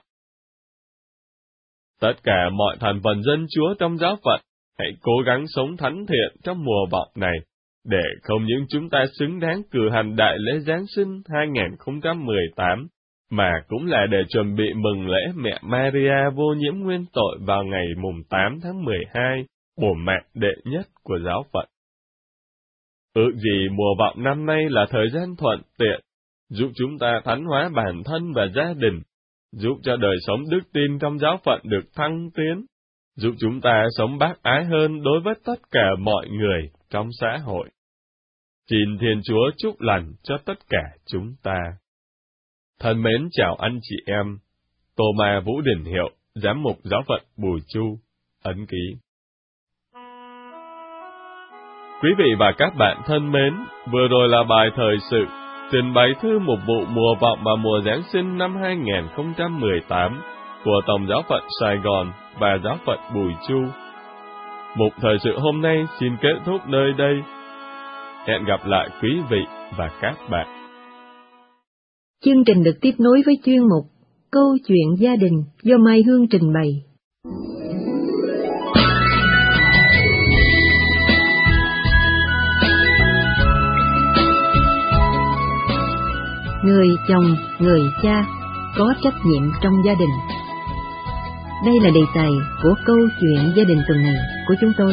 Tất cả mọi thành phần dân Chúa trong giáo phận, hãy cố gắng sống thánh thiện trong mùa vọng này, để không những chúng ta xứng đáng cử hành đại lễ Giáng sinh 2018, mà cũng là để chuẩn bị mừng lễ mẹ Maria vô nhiễm nguyên tội vào ngày mùng 8 tháng 12, bổn mạng đệ nhất của giáo phận. Ước gì mùa vọng năm nay là thời gian thuận tiện, giúp chúng ta thánh hóa bản thân và gia đình, giúp cho đời sống đức tin trong giáo phận được thăng tiến, giúp chúng ta sống bác ái hơn đối với tất cả mọi người trong xã hội. Xin Thiên Chúa chúc lành cho tất cả chúng ta. Thân mến chào anh chị em. Tô Ma Vũ Đình Hiệu, Giám mục Giáo phận Bùi Chu, ấn ký. Quý vị và các bạn thân mến, vừa rồi là bài thời sự trình bày thư mục vụ mùa vọng và mùa Giáng sinh năm 2018 của Tổng giáo phận Sài Gòn và Giáo phận Bùi Chu. Mục thời sự hôm nay xin kết thúc nơi đây. Hẹn gặp lại quý vị và các bạn. Chương trình được tiếp nối với chuyên mục Câu chuyện gia đình do Mai Hương trình bày. Người chồng, người cha có trách nhiệm trong gia đình. Đây là đề tài của câu chuyện gia đình tuần này của chúng tôi.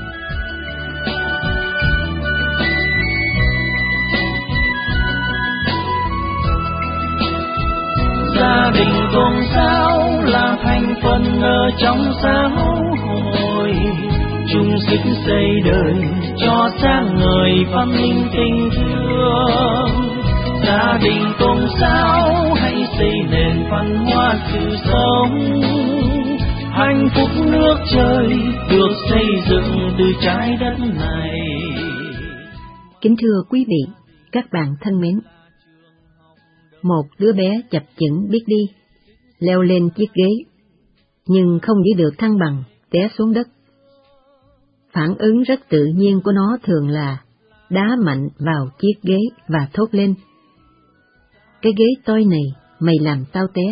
Gia đình tôn giáo là thành phần ở trong xã hội, chung sức xây đời cho sáng ngời văn minh tình thương. Gia đình tôn giáo hãy xây nền văn hóa sự sống, hạnh phúc nước trời được xây dựng từ trái đất này. Kính thưa quý vị, các bạn thân mến, một đứa bé chập chững biết đi, leo lên chiếc ghế, nhưng không giữ được thăng bằng, té xuống đất. Phản ứng rất tự nhiên của nó thường là đá mạnh vào chiếc ghế và thốt lên: "Cái ghế tôi này, mày làm tao té."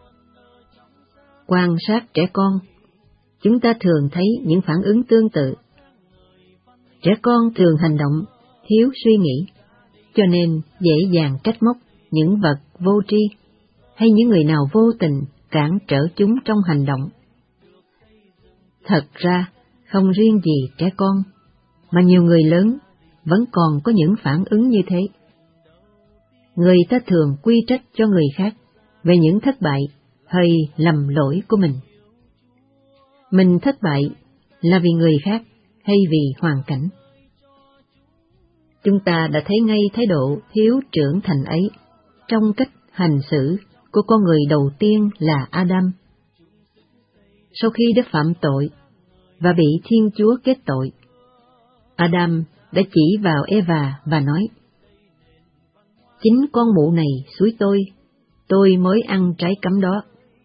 Quan sát trẻ con, chúng ta thường thấy những phản ứng tương tự. Trẻ con thường hành động thiếu suy nghĩ, cho nên dễ dàng trách móc những vật vô tri hay những người nào vô tình cản trở chúng trong hành động. Thật ra, không riêng gì trẻ con, mà nhiều người lớn vẫn còn có những phản ứng như thế. Người ta thường quy trách cho người khác về những thất bại hay lầm lỗi của mình. Mình thất bại là vì người khác hay vì hoàn cảnh? Chúng ta đã thấy ngay thái độ thiếu trưởng thành ấy trong cách hành xử của con người đầu tiên là Adam. Sau khi đã phạm tội và bị Thiên Chúa kết tội, Adam đã chỉ vào Eva và nói: "Chính con mụ này xúi tôi mới ăn trái cấm đó."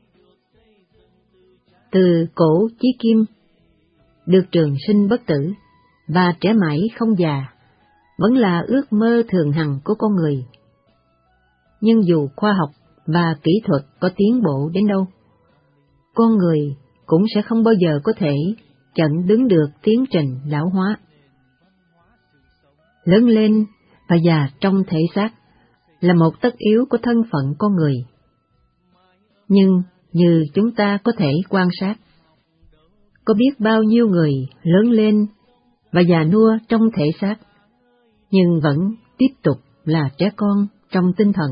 Từ cổ chí kim, được trường sinh bất tử và trẻ mãi không già vẫn là ước mơ thường hằng của con người. Nhưng dù khoa học và kỹ thuật có tiến bộ đến đâu, con người cũng sẽ không bao giờ có thể chặn đứng được tiến trình lão hóa. Lớn lên và già trong thể xác là một tất yếu của thân phận con người. Nhưng như chúng ta có thể quan sát, có biết bao nhiêu người lớn lên và già nua trong thể xác, nhưng vẫn tiếp tục là trẻ con trong tinh thần.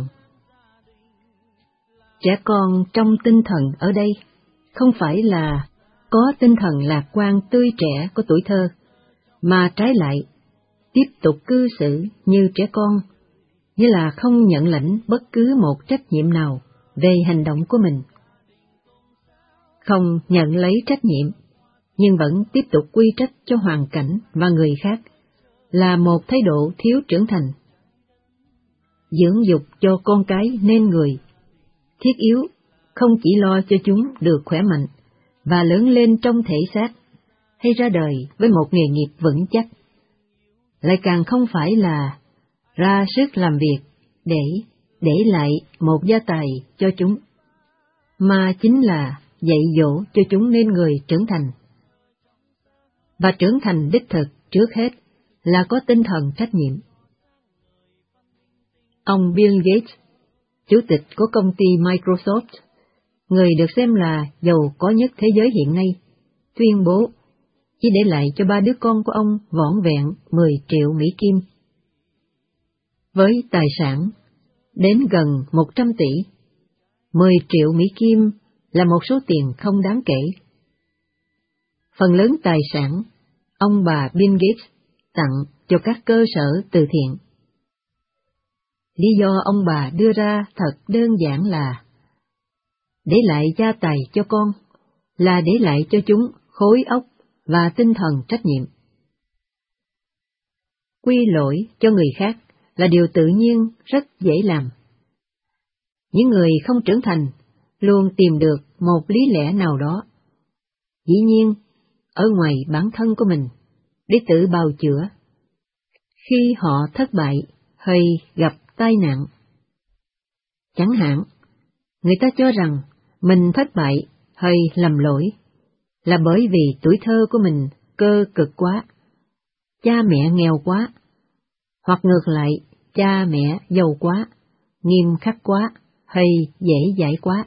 Trẻ con trong tinh thần ở đây không phải là có tinh thần lạc quan tươi trẻ của tuổi thơ, mà trái lại tiếp tục cư xử như trẻ con, nghĩa là không nhận lãnh bất cứ một trách nhiệm nào về hành động của mình. Không nhận lấy trách nhiệm, nhưng vẫn tiếp tục quy trách cho hoàn cảnh và người khác, là một thái độ thiếu trưởng thành. Dưỡng dục cho con cái nên người, thiết yếu không chỉ lo cho chúng được khỏe mạnh và lớn lên trong thể xác, hay ra đời với một nghề nghiệp vững chắc, lại càng không phải là ra sức làm việc để lại một gia tài cho chúng, mà chính là dạy dỗ cho chúng nên người trưởng thành. Và trưởng thành đích thực trước hết là có tinh thần trách nhiệm. Ông Bill Gates, chủ tịch của công ty Microsoft, người được xem là giàu có nhất thế giới hiện nay, tuyên bố chỉ để lại cho 3 đứa con của ông vỏn vẹn 10 triệu Mỹ Kim với tài sản đến gần 100 tỷ, 10 triệu Mỹ Kim là một số tiền không đáng kể. Phần lớn tài sản, ông bà Bill Gates tặng cho các cơ sở từ thiện. Lý do ông bà đưa ra thật đơn giản là để lại gia tài cho con, là để lại cho chúng khối óc và tinh thần trách nhiệm. Quy lỗi cho người khác là điều tự nhiên rất dễ làm. Những người không trưởng thành luôn tìm được một lý lẽ nào đó, dĩ nhiên ở ngoài bản thân của mình, để tự bào chữa khi họ thất bại hay gặp tai nạn. Chẳng hạn, người ta cho rằng mình thất bại hay lầm lỗi là bởi vì tuổi thơ của mình cơ cực quá, cha mẹ nghèo quá, hoặc ngược lại, cha mẹ giàu quá, nghiêm khắc quá hay dễ dãi quá.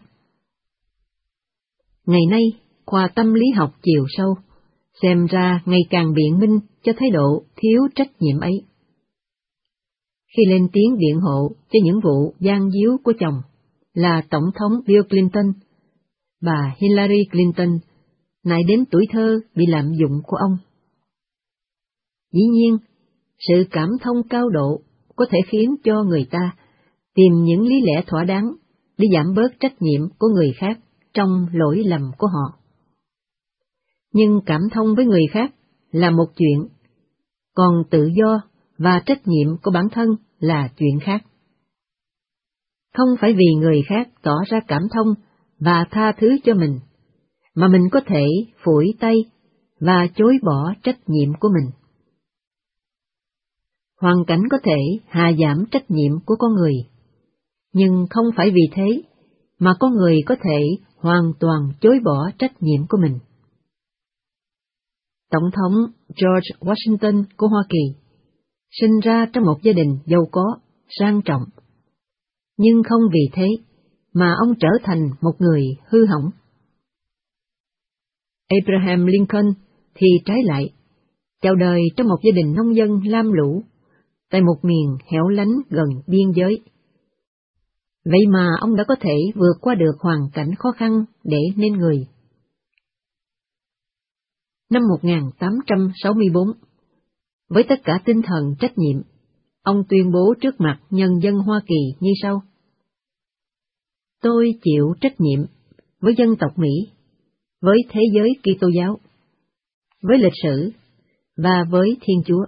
Ngày nay, khoa tâm lý học chiều sâu xem ra ngày càng biện minh cho thái độ thiếu trách nhiệm ấy. Khi lên tiếng biện hộ cho những vụ gian díu của chồng là Tổng thống Bill Clinton, bà Hillary Clinton nại đến tuổi thơ bị lạm dụng của ông. Dĩ nhiên, sự cảm thông cao độ có thể khiến cho người ta tìm những lý lẽ thỏa đáng để giảm bớt trách nhiệm của người khác trong lỗi lầm của họ. Nhưng cảm thông với người khác là một chuyện, còn tự do và trách nhiệm của bản thân là chuyện khác. Không phải vì người khác tỏ ra cảm thông và tha thứ cho mình, mà mình có thể phủi tay và chối bỏ trách nhiệm của mình. Hoàn cảnh có thể hạ giảm trách nhiệm của con người, nhưng không phải vì thế mà con người có thể hoàn toàn chối bỏ trách nhiệm của mình. Tổng thống George Washington của Hoa Kỳ sinh ra trong một gia đình giàu có, sang trọng, nhưng không vì thế mà ông trở thành một người hư hỏng. Abraham Lincoln thì trái lại, chào đời trong một gia đình nông dân lam lũ, tại một miền hẻo lánh gần biên giới. Vậy mà ông đã có thể vượt qua được hoàn cảnh khó khăn để nên người. Năm 1864, với tất cả tinh thần trách nhiệm, ông tuyên bố trước mặt nhân dân Hoa Kỳ như sau: Tôi chịu trách nhiệm với dân tộc Mỹ, với thế giới Kitô giáo, với lịch sử và với Thiên Chúa.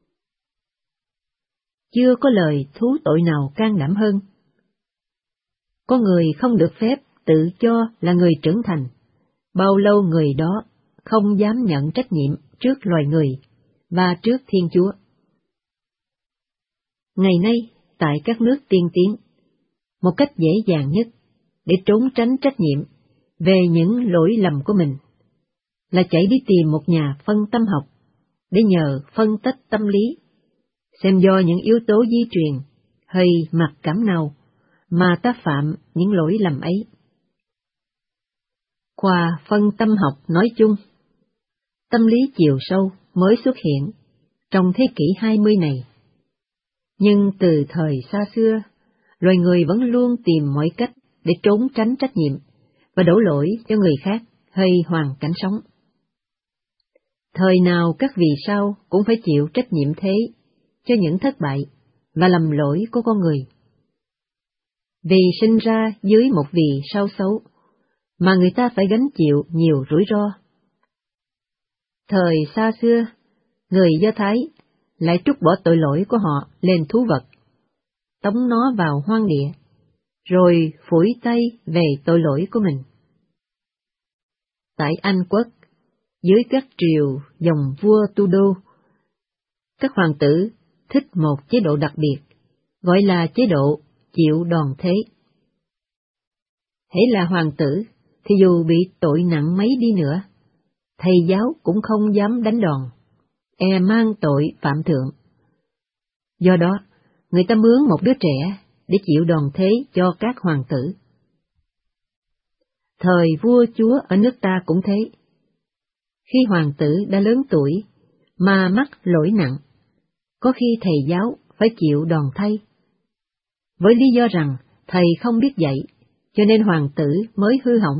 Chưa có lời thú tội nào can đảm hơn. Có người không được phép tự cho là người trưởng thành, bao lâu người đó không dám nhận trách nhiệm trước loài người và trước Thiên Chúa. Ngày nay, tại các nước tiên tiến, một cách dễ dàng nhất để trốn tránh trách nhiệm về những lỗi lầm của mình là chạy đi tìm một nhà phân tâm học để nhờ phân tích tâm lý, xem do những yếu tố di truyền hay mặc cảm nào mà ta phạm những lỗi lầm ấy. Khoa phân tâm học nói chung, tâm lý chiều sâu mới xuất hiện trong thế kỷ 20 này. Nhưng từ thời xa xưa, loài người vẫn luôn tìm mọi cách để trốn tránh trách nhiệm và đổ lỗi cho người khác hay hoàn cảnh sống. Thời nào các vì sao cũng phải chịu trách nhiệm thế cho những thất bại và lầm lỗi của con người. Vì sinh ra dưới một vì sao xấu, mà người ta phải gánh chịu nhiều rủi ro. Thời xa xưa, người Do Thái lại trút bỏ tội lỗi của họ lên thú vật, tống nó vào hoang địa, rồi phủi tay về tội lỗi của mình. Tại Anh Quốc, dưới các triều dòng vua Tudor, các hoàng tử thích một chế độ đặc biệt, gọi là chế độ chịu đòn thế. Hễ là hoàng tử, thì dù bị tội nặng mấy đi nữa, thầy giáo cũng không dám đánh đòn, e mang tội phạm thượng. Do đó, người ta mướn một đứa trẻ để chịu đòn thế cho các hoàng tử. Thời vua chúa ở nước ta cũng thế. Khi hoàng tử đã lớn tuổi mà mắc lỗi nặng, có khi thầy giáo phải chịu đòn thay, với lý do rằng thầy không biết dạy, cho nên hoàng tử mới hư hỏng.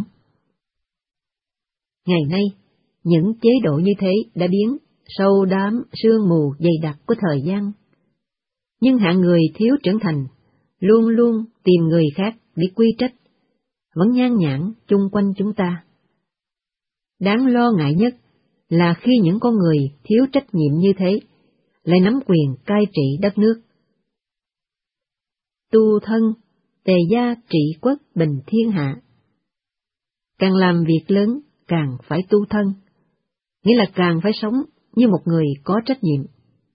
Ngày nay, những chế độ như thế đã biến sâu đám sương mù dày đặc của thời gian. Nhưng hạng người thiếu trưởng thành luôn luôn tìm người khác để quy trách, vẫn nhan nhản chung quanh chúng ta. Đáng lo ngại nhất là khi những con người thiếu trách nhiệm như thế lại nắm quyền cai trị đất nước. Tu thân, tề gia trị quốc bình thiên hạ. Càng làm việc lớn, càng phải tu thân, nghĩa là càng phải sống như một người có trách nhiệm.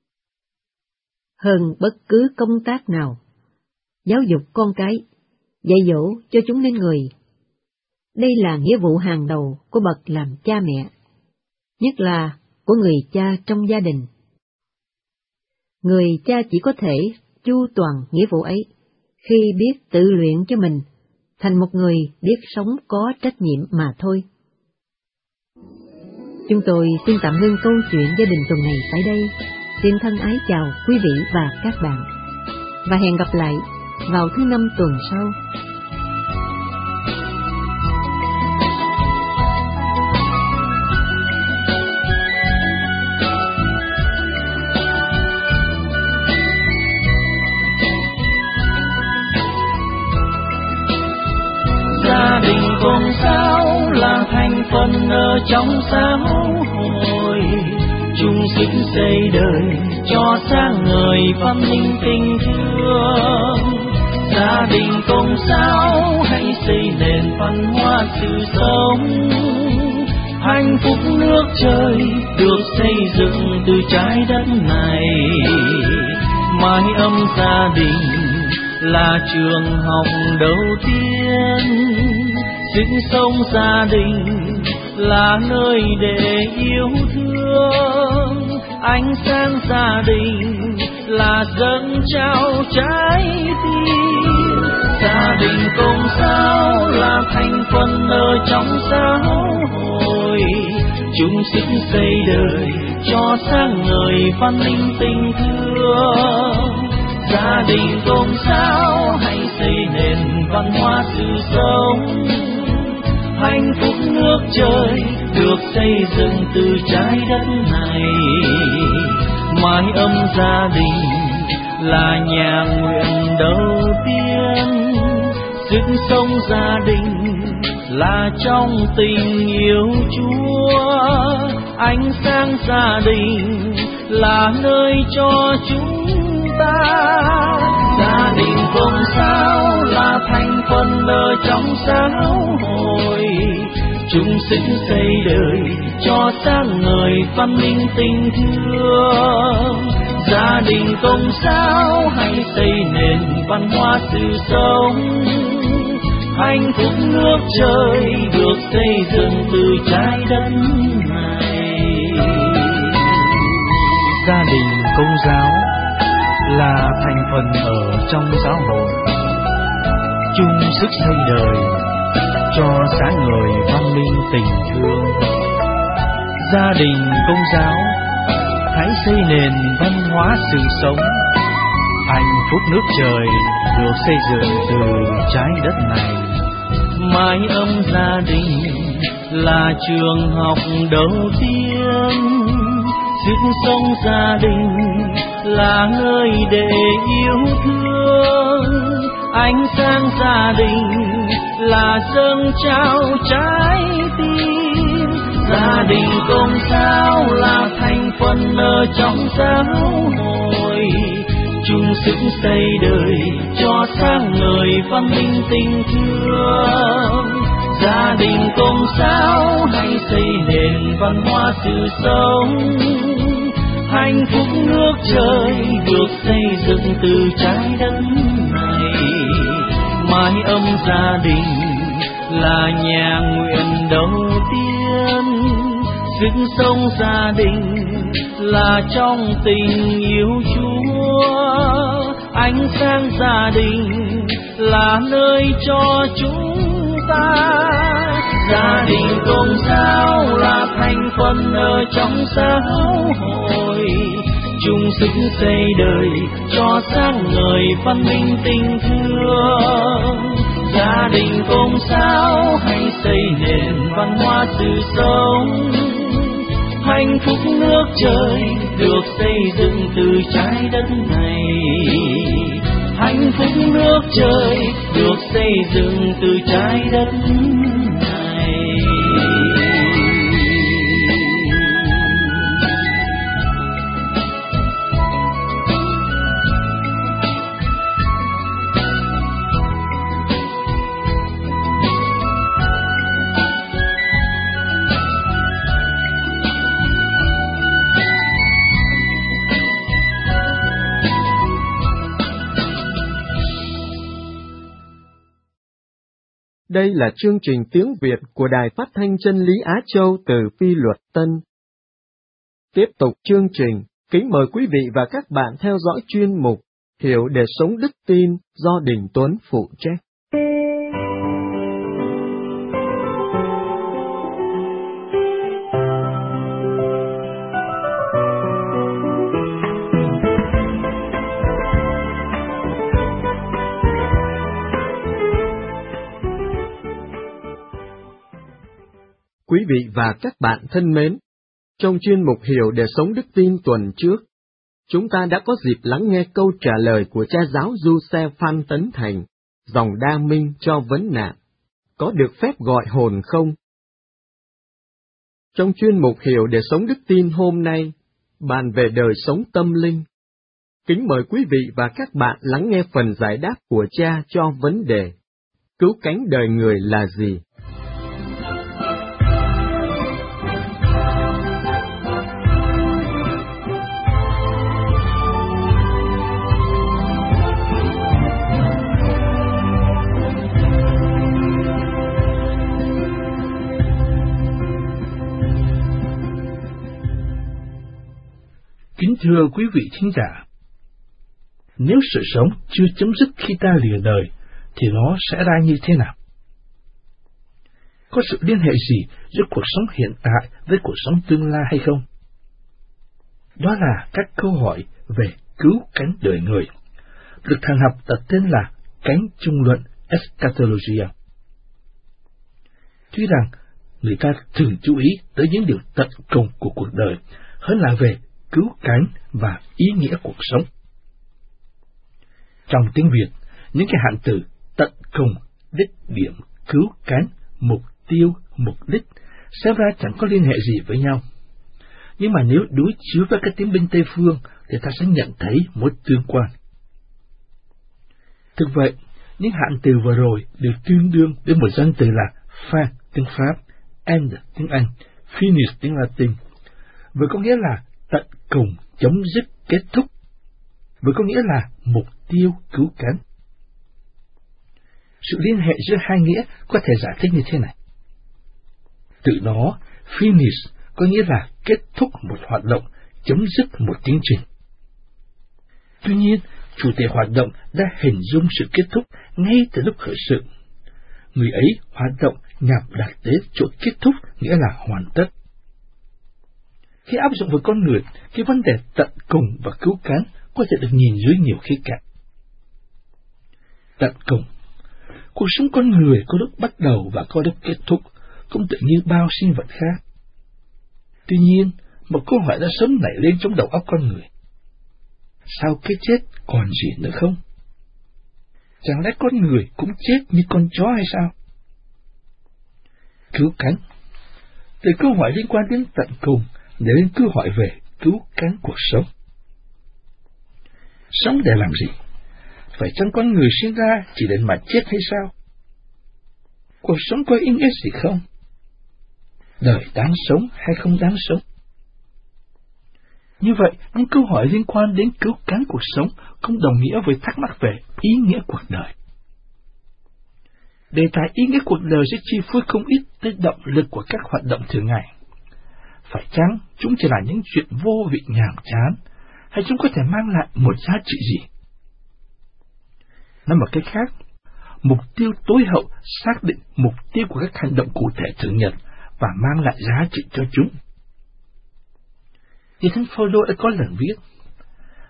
Hơn bất cứ công tác nào, giáo dục con cái, dạy dỗ cho chúng nên người. Đây là nghĩa vụ hàng đầu của bậc làm cha mẹ, nhất là của người cha trong gia đình. Người cha chỉ có thể chu toàn nghĩa vụ ấy khi biết tự luyện cho mình thành một người biết sống có trách nhiệm mà thôi. Chúng tôi xin tạm ngưng câu chuyện gia đình tuần này tại đây. Xin thân ái chào quý vị và các bạn, và hẹn gặp lại vào thứ Năm tuần sau. Gia đình con sao là thành phần ở trong xã hội, chung sức xây đời cho sáng ngời văn minh tình thương. Gia đình công giáo hãy xây nền văn hóa sự sống, hạnh phúc nước trời được xây dựng từ trái đất này. Mái ấm gia đình là trường học đầu tiên, sức sống gia đình là nơi để yêu thương. Ánh sáng gia đình là dâng trao trái tim. Gia đình công giáo là thành phần ở trong xã hội, chung sức xây đời cho sáng ngời văn minh tình thương. Gia đình công giáo hãy xây nền văn hóa sự sống, hạnh phúc nước trời được xây dựng từ trái đất này. Mái ấm gia đình là nhà nguyện đầu tiên, sức sống gia đình là trong tình yêu Chúa. Ánh sáng gia đình là nơi cho chúng ta. Gia đình công giáo là thành phần ở trong xã hội, chung sức xây đời cho sáng ngời văn minh tình thương. Gia đình công giáo hãy xây nền văn hóa sự sống, hạnh phúc nước trời được xây dựng từ trái đất này. Gia đình công giáo là thành phần ở trong xã hội, chung sức xây đời cho sáng ngời văn minh tình thương. Gia đình công giáo hãy xây nền văn hóa sự sống, hạnh phúc nước trời được xây dựng từ trái đất này. Mái ấm gia đình là trường học đầu tiên, sức sống gia đình là nơi để yêu thương. Ánh sáng gia đình là dâng trao trái tim. Gia đình công giáo là thành phần ở trong xã hội, chung sức xây đời cho sáng ngời văn minh tình thương. Gia đình công giáo hãy xây nền văn hóa sự sống, hạnh phúc nước trời được xây dựng từ trái đất này. Mái ấm gia đình là nhà nguyện đầu tiên, sức sống gia đình là trong tình yêu Chúa. Ánh sáng gia đình là nơi cho chúng ta. Gia đình công giáo là thành phần ở trong xã hội, chung sức xây đời cho sáng ngời văn minh tình thương. Gia đình công giáo hãy xây nền văn hóa sự sống, hạnh phúc nước trời được xây dựng từ trái đất này. Hạnh phúc nước trời được xây dựng từ trái đất này. Đây là chương trình tiếng Việt của Đài Phát thanh Chân lý Á Châu từ Phi Luật Tân. Tiếp tục chương trình, kính mời quý vị và các bạn theo dõi chuyên mục Hiểu để sống đức tin do Đình Tuấn phụ trách. Quý vị và các bạn thân mến, trong chuyên mục Hiểu để sống đức tin tuần trước, chúng ta đã có dịp lắng nghe câu trả lời của cha giáo Du-xe Phan Tấn Thành, dòng Đa Minh cho vấn nạn, có được phép gọi hồn không? Trong chuyên mục Hiểu để sống đức tin hôm nay, bàn về đời sống tâm linh. Kính mời quý vị và các bạn lắng nghe phần giải đáp của cha cho vấn đề cứu cánh đời người là gì? Kính thưa quý vị thính giả, nếu sự sống chưa chấm dứt khi ta lìa đời, thì nó sẽ ra như thế nào? Có sự liên hệ gì giữa cuộc sống hiện tại với cuộc sống tương lai hay không? Đó là các câu hỏi về cứu cánh đời người, được thần học đặt tên là cánh chung luận eschatologia. Tuy rằng người ta thường chú ý tới những điều tận cùng của cuộc đời hơn là về cứu cánh và ý nghĩa cuộc sống. Trong tiếng Việt, những cái hạn từ tận cùng, đích điểm, cứu cánh, mục tiêu, mục đích xem ra chẳng có liên hệ gì với nhau. Nhưng mà nếu đối chiếu với các tiếng bên Tây phương thì ta sẽ nhận thấy mối tương quan. Thực vậy, những hạn từ vừa rồi được tương đương với một danh từ là fin tiếng Pháp, end tiếng Anh, finish tiếng Latin, vừa có nghĩa là tận cùng, chấm dứt, kết thúc, vừa có nghĩa là mục tiêu cứu cánh. Sự liên hệ giữa hai nghĩa có thể giải thích như thế này. Từ đó, finish có nghĩa là kết thúc một hoạt động, chấm dứt một tiến trình. Tuy nhiên, chủ thể hoạt động đã hình dung sự kết thúc ngay từ lúc khởi sự. Người ấy hoạt động nhằm đạt đến chỗ kết thúc, nghĩa là hoàn tất. Khi áp dụng với con người, cái vấn đề tận cùng và cứu cánh có thể được nhìn dưới nhiều khía cạnh. Tận cùng, cuộc sống con người có lúc bắt đầu và có lúc kết thúc, cũng tự như bao sinh vật khác. Tuy nhiên, một câu hỏi đã sớm nảy lên trong đầu óc con người. Sau cái chết còn gì nữa không? Chẳng lẽ con người cũng chết như con chó hay sao? Cứu cánh. Từ câu hỏi liên quan đến tận cùng để đến câu hỏi về cứu cánh cuộc sống. Sống để làm gì? Phải chăng con người sinh ra chỉ để mà chết hay sao? Cuộc sống có ý nghĩa gì không? Đời đáng sống hay không đáng sống? Như vậy, những câu hỏi liên quan đến cứu cánh cuộc sống cũng đồng nghĩa với thắc mắc về ý nghĩa cuộc đời. Đề tài ý nghĩa cuộc đời sẽ chi phối không ít tới động lực của các hoạt động thường ngày. Phải chăng chúng chỉ là những chuyện vô vị nhàm chán, hay chúng có thể mang lại một giá trị gì? Nói một cách khác, mục tiêu tối hậu xác định mục tiêu của các hành động cụ thể thường nhật và mang lại giá trị cho chúng. Như Thánh Phaolô đã có lần viết,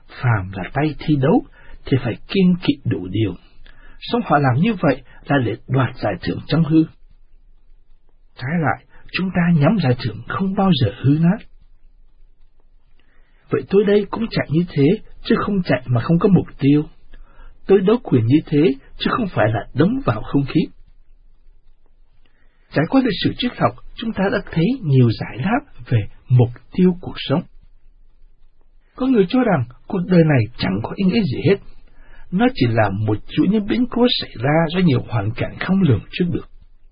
phàm là tay thi đấu thì phải kiêng kỵ đủ điều. Song họ làm như vậy là để đoạt giải thưởng trong hư. Trái lại, chúng ta nhắm giải thưởng không bao giờ hư nát. Vậy tôi đây cũng chạy như thế, chứ không chạy mà không có mục tiêu. Tôi đấu quyền như thế, chứ không phải là đấm vào không khí. Trải qua lịch sử triết học, chúng ta đã thấy nhiều giải đáp về mục tiêu cuộc sống. Có người cho rằng cuộc đời này chẳng có ý nghĩa gì hết. Nó chỉ là một chuỗi những biến cố xảy ra do nhiều hoàn cảnh không lường trước được.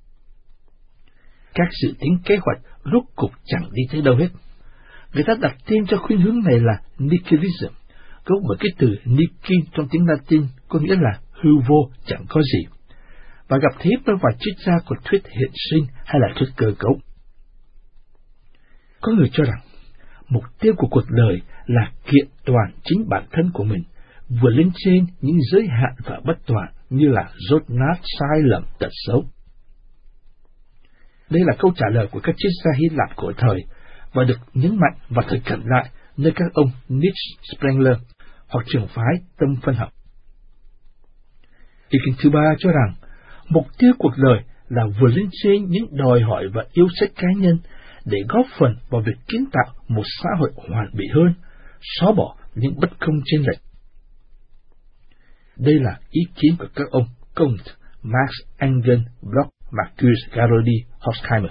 Các dự tính kế hoạch rốt cuộc chẳng đi tới đâu hết. Người ta đặt tên cho khuynh hướng này là nihilism, gốc bởi cái từ nihil trong tiếng Latin có nghĩa là hư vô, chẳng có gì, và gặp thế với vài triết gia của thuyết hiện sinh hay là thuyết cơ cấu. Có người cho rằng mục tiêu của cuộc đời là kiện toàn chính bản thân của mình, vượt lên trên những giới hạn và bất toàn như là dốt nát, sai lầm, tật xấu. Đây là câu trả lời của các triết gia Hy Lạp cổ thời và được nhấn mạnh và thực hiện lại nơi các ông Nietzsche, Spengler hoặc trường phái tâm phân học. Ý kiến thứ ba cho rằng mục tiêu cuộc đời là vượt lên trên những đòi hỏi và yêu sách cá nhân để góp phần vào việc kiến tạo một xã hội hoàn bị hơn, xóa bỏ những bất công chênh lệch. Đây là ý kiến của các ông Comte, Marx, Engels, Bloch, Marcuse, Garodi, Horkheimer.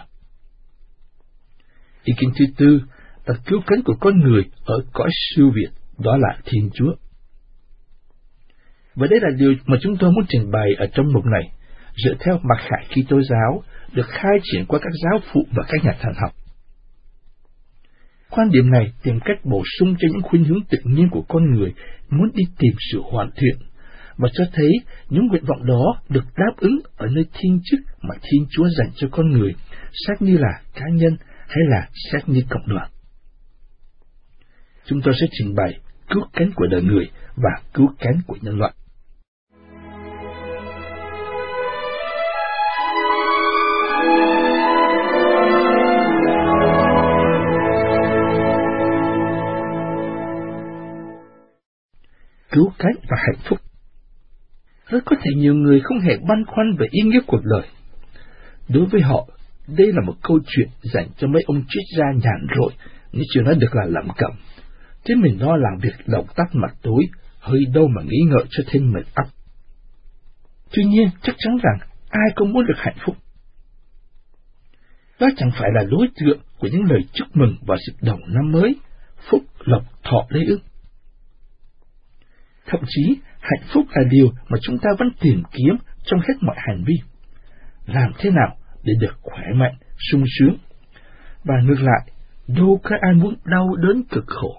Ý kiến thứ tư là cứu cánh của con người ở cõi siêu việt, đó là Thiên Chúa. Và đây là điều mà chúng tôi muốn trình bày ở trong mục này, dựa theo mặc khải Kitô giáo được khai triển qua các giáo phụ và các nhà thần học. Quan điểm này tìm cách bổ sung cho những khuynh hướng tự nhiên của con người muốn đi tìm sự hoàn thiện, và cho thấy những nguyện vọng đó được đáp ứng ở nơi thiên chức mà Thiên Chúa dành cho con người, xét như là cá nhân hay là xét như cộng đoàn. Chúng tôi sẽ trình bày cứu cánh của đời người và cứu cánh của nhân loại. Cứu cánh và hạnh phúc. Rất có thể nhiều người không hề băn khoăn về ý nghĩa cuộc đời. Đối với họ, đây là một câu chuyện dành cho mấy ông triết gia nhàn rỗi, những chuyện đó được là lẩm cẩm. Thế mình lo làm việc đầu tắt mặt tối, hơi đâu mà nghĩ ngợi cho thêm mệt óc. Tuy nhiên, chắc chắn rằng ai cũng muốn được hạnh phúc. Đó chẳng phải là đối tượng của những lời chúc mừng vào dịp đầu năm mới, phúc lộc thọ lê ức. Thậm chí, hạnh phúc là điều mà chúng ta vẫn tìm kiếm trong hết mọi hành vi. Làm thế nào để được khỏe mạnh, sung sướng? Và ngược lại, đâu có ai muốn đau đớn cực khổ.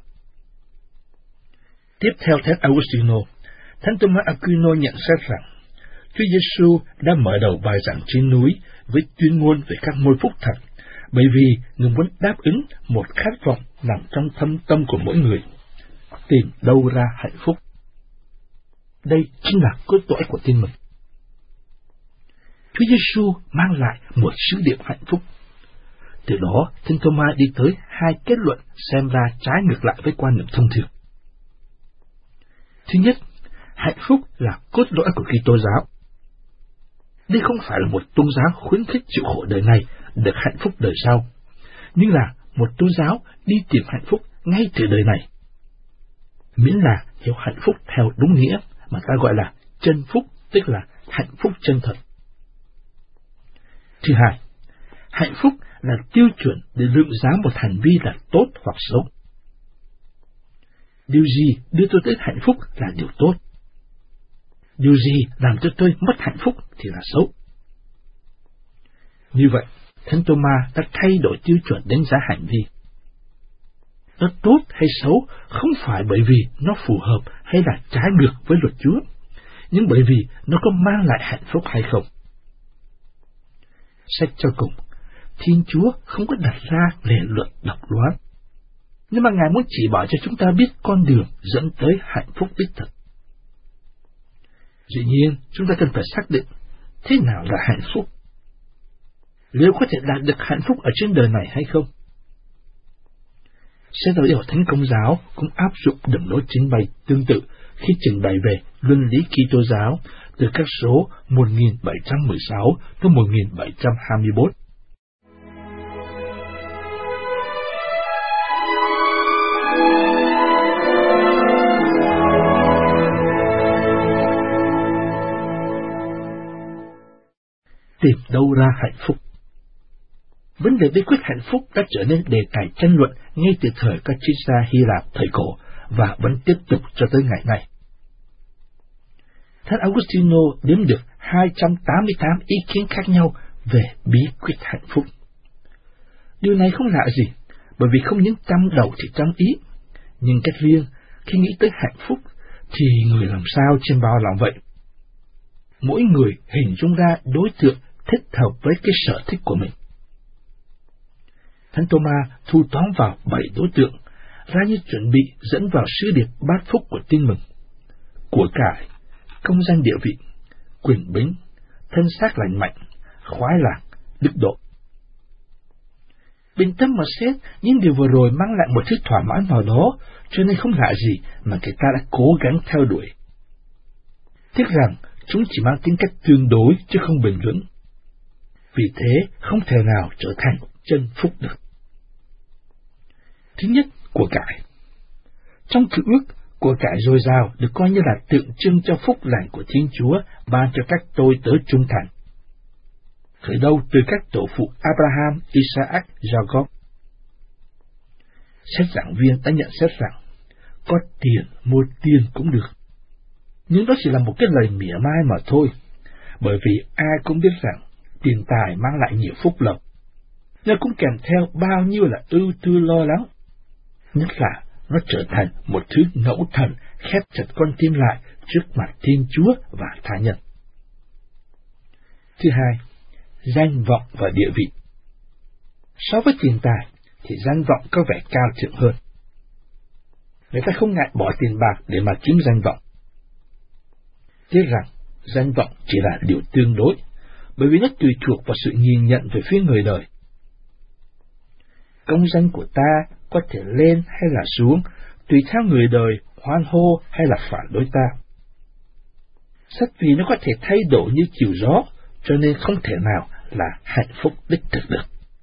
Tiếp theo Thánh Augustino, Thánh Thomas Aquino nhận xét rằng Chúa Giêsu đã mở đầu bài giảng trên núi với tuyên ngôn về các môi phúc thật, bởi vì Người muốn đáp ứng một khát vọng nằm trong thâm tâm của mỗi người, tìm đâu ra hạnh phúc. Đây chính là cốt lõi của tin mừng. Chúa Giêsu mang lại một sứ điệp hạnh phúc. Từ đó, Thánh Thomas đi tới hai kết luận xem ra trái ngược lại với quan niệm thông thường. Thứ nhất, hạnh phúc là cốt lõi của Kitô giáo. Đây không phải là một tôn giáo khuyến khích chịu khổ đời này được hạnh phúc đời sau, nhưng là một tôn giáo đi tìm hạnh phúc ngay từ đời này. Miễn là hiểu hạnh phúc theo đúng nghĩa mà ta gọi là chân phúc, tức là hạnh phúc chân thật. Thứ hai, hạnh phúc là tiêu chuẩn để lượng giá một hành vi là tốt hoặc xấu. Điều gì đưa tôi tới hạnh phúc là điều tốt. Điều gì làm cho tôi mất hạnh phúc thì là xấu. Như vậy, Thánh Thomas đã thay đổi tiêu chuẩn đánh giá hành vi. Nó tốt hay xấu không phải bởi vì nó phù hợp hay là trái ngược với luật Chúa, nhưng bởi vì nó có mang lại hạnh phúc hay không. Xét cho cùng, Thiên Chúa không có đặt ra lề luật độc đoán, nhưng mà Ngài muốn chỉ bảo cho chúng ta biết con đường dẫn tới hạnh phúc đích thực. Dĩ nhiên, chúng ta cần phải xác định thế nào là hạnh phúc. Liệu có thể đạt được hạnh phúc ở trên đời này hay không? Xét ở Thánh Công giáo cũng áp dụng đường lối trình bày tương tự khi trình bày về luân lý Kitô giáo từ các số 1716 tới 1724. Tìm đâu ra hạnh phúc? Vấn đề bí quyết hạnh phúc đã trở nên đề tài tranh luận ngay từ thời các triết gia Hy Lạp thời cổ và vẫn tiếp tục cho tới ngày nay. Thánh Augustino đếm được 288 ý kiến khác nhau về bí quyết hạnh phúc. Điều này không lạ gì, bởi vì không những trăm đầu thì trăm ý, nhưng cách riêng khi nghĩ tới hạnh phúc thì người làm sao trên bao lòng vậy? Mỗi người hình dung ra đối tượng thích hợp với cái sở thích của mình. Thánh Thomas thu tóm vào 7 đối tượng, ra như chuẩn bị dẫn vào sứ điệp bát phúc của Tin Mừng: của cải, công danh địa vị, quyền bính, thân xác lành mạnh, khoái lạc, đức độ. Bình tâm mà xét, những điều vừa rồi mang lại một thứ thỏa mãn nào đó, cho nên không lạ gì mà người ta đã cố gắng theo đuổi. Tiếc rằng chúng chỉ mang tính cách tương đối chứ không bền vững. Vì thế không thể nào trở thành chân phúc được. Thứ nhất, của cải. Trong Cựu Ước, của cải dồi dào được coi như là tượng trưng cho phúc lành của Thiên Chúa ban cho các tôi tớ trung thành. Khởi đầu từ các tổ phụ Abraham, Isaac, Jacob. Xét giảng viên đã nhận xét rằng có tiền mua tiền cũng được. Nhưng đó chỉ là một cái lời mỉa mai mà thôi, bởi vì ai cũng biết rằng tiền tài mang lại nhiều phúc lộc, nhưng cũng kèm theo bao nhiêu là ưu tư lo lắng, nhất là nó trở thành một thứ ngẫu thần khép chặt con tim lại trước mặt Thiên Chúa và tha nhân. Thứ hai, danh vọng và địa vị. So với tiền tài thì danh vọng có vẻ cao thượng hơn. Người ta không ngại bỏ tiền bạc để mà kiếm danh vọng. Tiếc rằng danh vọng chỉ là điều tương đối, bởi vì nó tùy thuộc vào sự nhìn nhận về phía người đời. Công danh của ta có thể lên hay là xuống, tùy theo người đời hoan hô hay là phản đối ta. Sách vì nó có thể thay đổi như chiều gió, cho nên không thể nào là hạnh phúc đích thực được.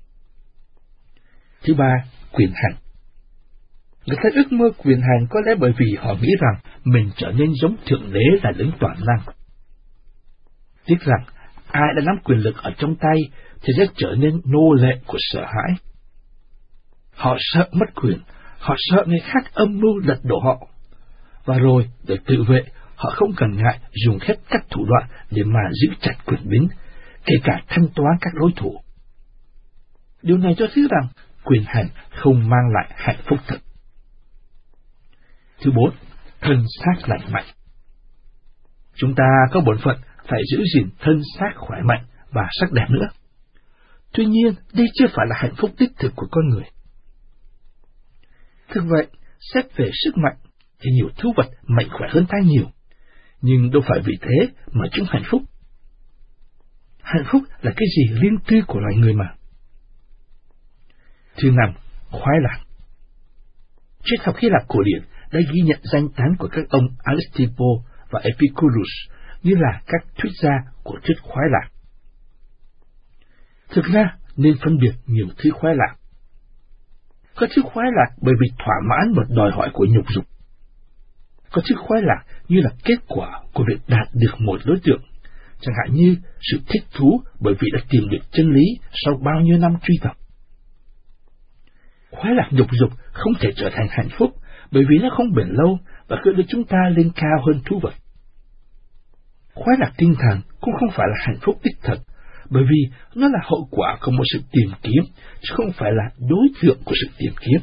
Thứ ba, quyền hành. Người ta ước mơ quyền hành có lẽ bởi vì họ nghĩ rằng mình trở nên giống Thượng Đế là đấng toàn năng. Tiếc rằng ai đã nắm quyền lực ở trong tay thì sẽ trở nên nô lệ của sợ hãi. Họ sợ mất quyền, họ sợ người khác âm mưu lật đổ họ. Và rồi, để tự vệ, họ không cần ngại dùng hết các thủ đoạn để mà giữ chặt quyền bính, kể cả thanh toán các đối thủ. Điều này cho thấy rằng quyền hành không mang lại hạnh phúc thực. Thứ bốn, thân xác lành mạnh. Chúng ta có bổn phận phải giữ gìn thân xác khỏe mạnh và sắc đẹp nữa. Tuy nhiên, đây chưa phải là hạnh phúc đích thực của con người. Thực vậy, xét về sức mạnh, thì nhiều thú vật mạnh khỏe hơn ta nhiều, nhưng đâu phải vì thế mà chúng hạnh phúc. Hạnh phúc là cái gì riêng tư của loài người mà. Thứ năm, khoái lạc. Triết học Hy Lạp cổ điển đã ghi nhận danh tán của các ông Aristipo và Epicurus như là các thuyết gia của thuyết khoái lạc. Thực ra, nên phân biệt nhiều thứ khoái lạc. Có thứ khoái lạc bởi vì thỏa mãn một đòi hỏi của nhục dục. Có thứ khoái lạc như là kết quả của việc đạt được một đối tượng, chẳng hạn như sự thích thú bởi vì đã tìm được chân lý sau bao nhiêu năm truy tập. Khoái lạc nhục dục không thể trở thành hạnh phúc bởi vì nó không bền lâu và cứ đưa chúng ta lên cao hơn thú vật. Khoái lạc tinh thần cũng không phải là hạnh phúc đích thực, bởi vì nó là hậu quả của một sự tìm kiếm, chứ không phải là đối tượng của sự tìm kiếm.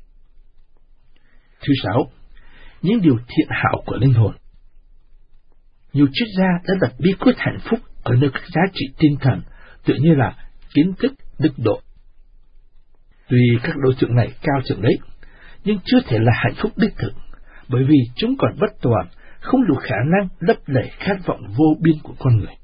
Thứ sáu, những điều thiện hảo của linh hồn. Nhiều triết gia đã đặt bí quyết hạnh phúc ở nơi các giá trị tinh thần, tự như là kiến thức, đức độ. Tuy các đối tượng này cao thượng đấy, nhưng chưa thể là hạnh phúc đích thực, bởi vì chúng còn bất toàn, không đủ khả năng lấp đầy khát vọng vô biên của con người.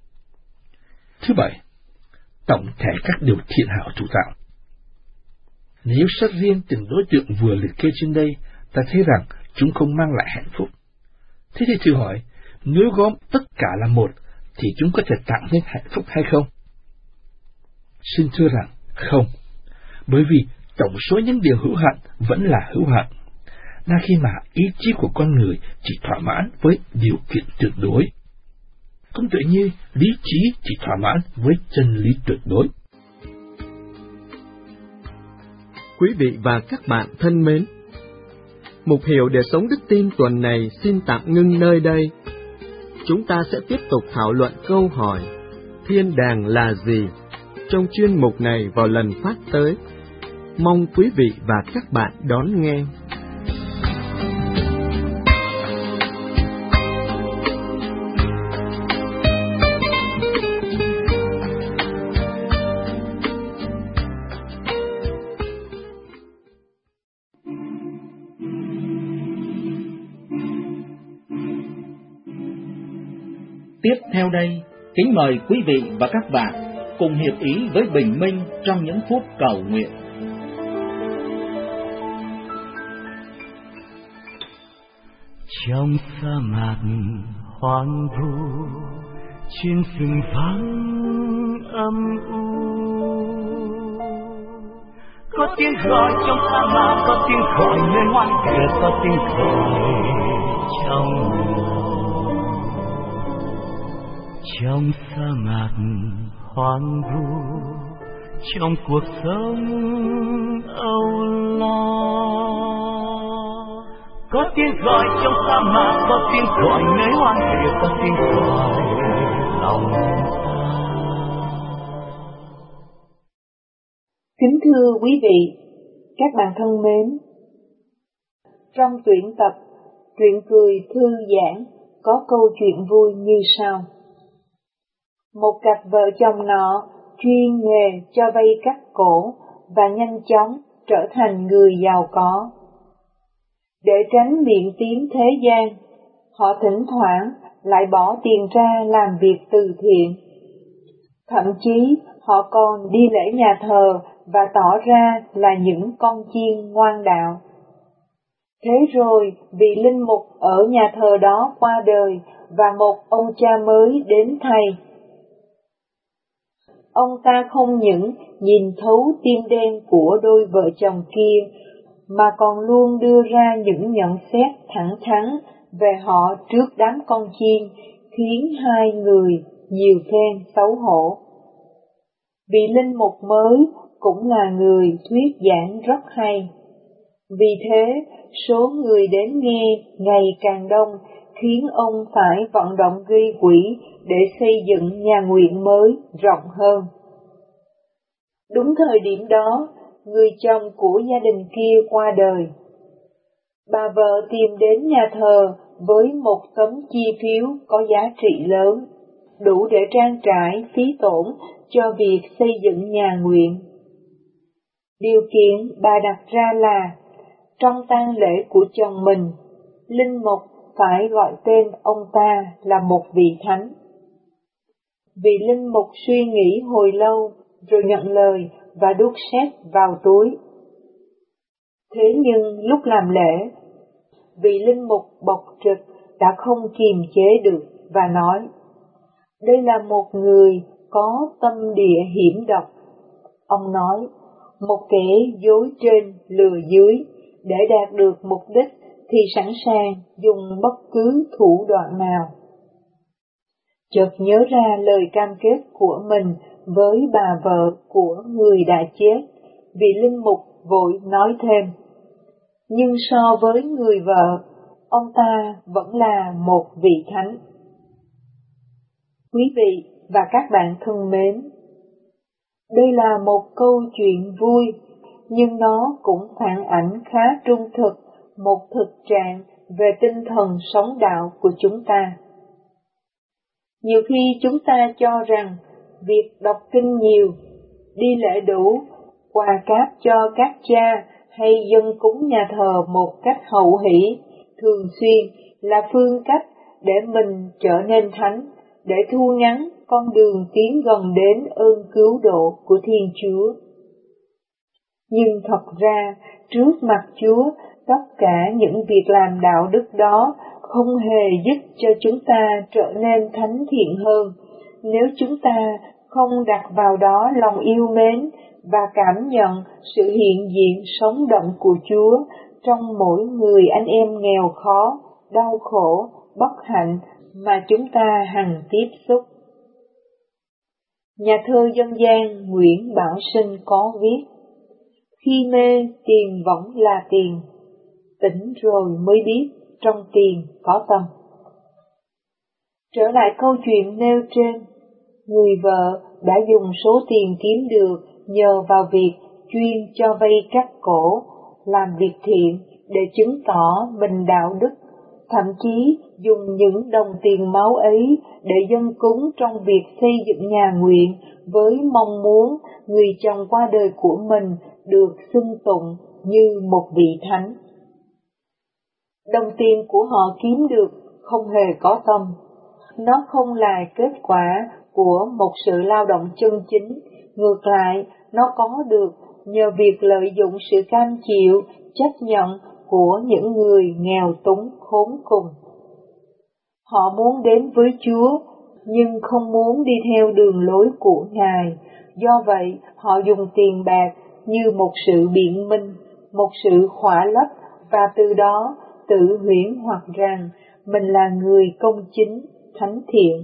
Thứ bảy, tổng thể các điều thiện hảo chủ tạo. Nếu xét riêng từng đối tượng vừa liệt kê trên đây, ta thấy rằng chúng không mang lại hạnh phúc. Thế thì thử hỏi, nếu gom tất cả là một, thì chúng có thể tạo nên hạnh phúc hay không? Xin thưa rằng, không. Bởi vì tổng số những điều hữu hạn vẫn là hữu hạn. Là khi mà ý chí của con người chỉ thỏa mãn với điều kiện tuyệt đối. Cũng tự như lý trí chỉ thỏa mãn với chân lý tuyệt đối. Quý vị và các bạn thân mến, mục hiểu để sống đức tin tuần này xin tạm ngưng nơi đây. Chúng ta sẽ tiếp tục thảo luận câu hỏi thiên đàng là gì trong chuyên mục này vào lần phát tới. Mong quý vị và các bạn đón nghe. Tiếp theo đây, kính mời quý vị và các bạn cùng hiệp ý với Bình Minh trong những phút cầu nguyện. Trong sa mạc hoang vu, trên rừng vắng âm u, có tiếng gọi trong sa mạc, có tiếng gọi nơi hoang dã, có tiếng gọi trong sa mạc hoang vu, trong cuộc sống âu lo. Có tiếng gọi trong sa mạc, có tiếng gọi nơi hoang dã, có tiếng gọi lòng ta. Kính thưa quý vị, các bạn thân mến, trong tuyển tập Truyện cười thư giãn có câu chuyện vui như sau. Một cặp vợ chồng nọ chuyên nghề cho vay cắt cổ và nhanh chóng trở thành người giàu có. Để tránh miệng tiếng thế gian, họ thỉnh thoảng lại bỏ tiền ra làm việc từ thiện. Thậm chí họ còn đi lễ nhà thờ và tỏ ra là những con chiên ngoan đạo. Thế rồi vị linh mục ở nhà thờ đó qua đời và một ông cha mới đến thay. Ông ta không những nhìn thấu tim đen của đôi vợ chồng kia, mà còn luôn đưa ra những nhận xét thẳng thắn về họ trước đám con chiên, khiến hai người nhiều phen xấu hổ. Vị linh mục mới cũng là người thuyết giảng rất hay. Vì thế, số người đến nghe ngày càng đông, khiến ông phải vận động gây quỹ để xây dựng nhà nguyện mới rộng hơn. Đúng thời điểm đó, người chồng của gia đình kia qua đời. Bà vợ tìm đến nhà thờ với một tấm chi phiếu có giá trị lớn, đủ để trang trải phí tổn cho việc xây dựng nhà nguyện. Điều kiện bà đặt ra là, trong tang lễ của chồng mình, linh mục phải gọi tên ông ta là một vị thánh. Vị linh mục suy nghĩ hồi lâu, rồi nhận lời và đút séc vào túi. Thế nhưng lúc làm lễ, vị linh mục bộc trực đã không kiềm chế được và nói, đây là một người có tâm địa hiểm độc. Ông nói, một kẻ dối trên lừa dưới, để đạt được mục đích thì sẵn sàng dùng bất cứ thủ đoạn nào. Chợt nhớ ra lời cam kết của mình với bà vợ của người đã chết, vị linh mục vội nói thêm, nhưng so với người vợ, ông ta vẫn là một vị thánh. Quý vị và các bạn thân mến, đây là một câu chuyện vui, nhưng nó cũng phản ảnh khá trung thực một thực trạng về tinh thần sống đạo của chúng ta. Nhiều khi chúng ta cho rằng việc đọc kinh nhiều, đi lễ đủ, quà cáp cho các cha hay dâng cúng nhà thờ một cách hậu hỷ, thường xuyên là phương cách để mình trở nên thánh, để thu ngắn con đường tiến gần đến ơn cứu độ của Thiên Chúa. Nhưng thật ra, trước mặt Chúa, tất cả những việc làm đạo đức đó không hề giúp cho chúng ta trở nên thánh thiện hơn, nếu chúng ta không đặt vào đó lòng yêu mến và cảm nhận sự hiện diện sống động của Chúa trong mỗi người anh em nghèo khó, đau khổ, bất hạnh mà chúng ta hằng tiếp xúc. Nhà thơ dân gian Nguyễn Bảo Sinh có viết: khi mê tiền vẫn là tiền, tỉnh rồi mới biết trong tiền có tâm. Trở lại câu chuyện nêu trên, người vợ đã dùng số tiền kiếm được nhờ vào việc chuyên cho vay cắt cổ, làm việc thiện để chứng tỏ mình đạo đức, thậm chí dùng những đồng tiền máu ấy để dâng cúng trong việc xây dựng nhà nguyện với mong muốn người chồng qua đời của mình được xưng tụng như một vị thánh. Đồng tiền của họ kiếm được không hề có tâm. Nó không là kết quả của một sự lao động chân chính, ngược lại, nó có được nhờ việc lợi dụng sự cam chịu, chấp nhận của những người nghèo túng khốn cùng. Họ muốn đến với Chúa, nhưng không muốn đi theo đường lối của Ngài, do vậy họ dùng tiền bạc như một sự biện minh, một sự khỏa lấp, và từ đó tự huyễn hoặc rằng mình là người công chính, thánh thiện.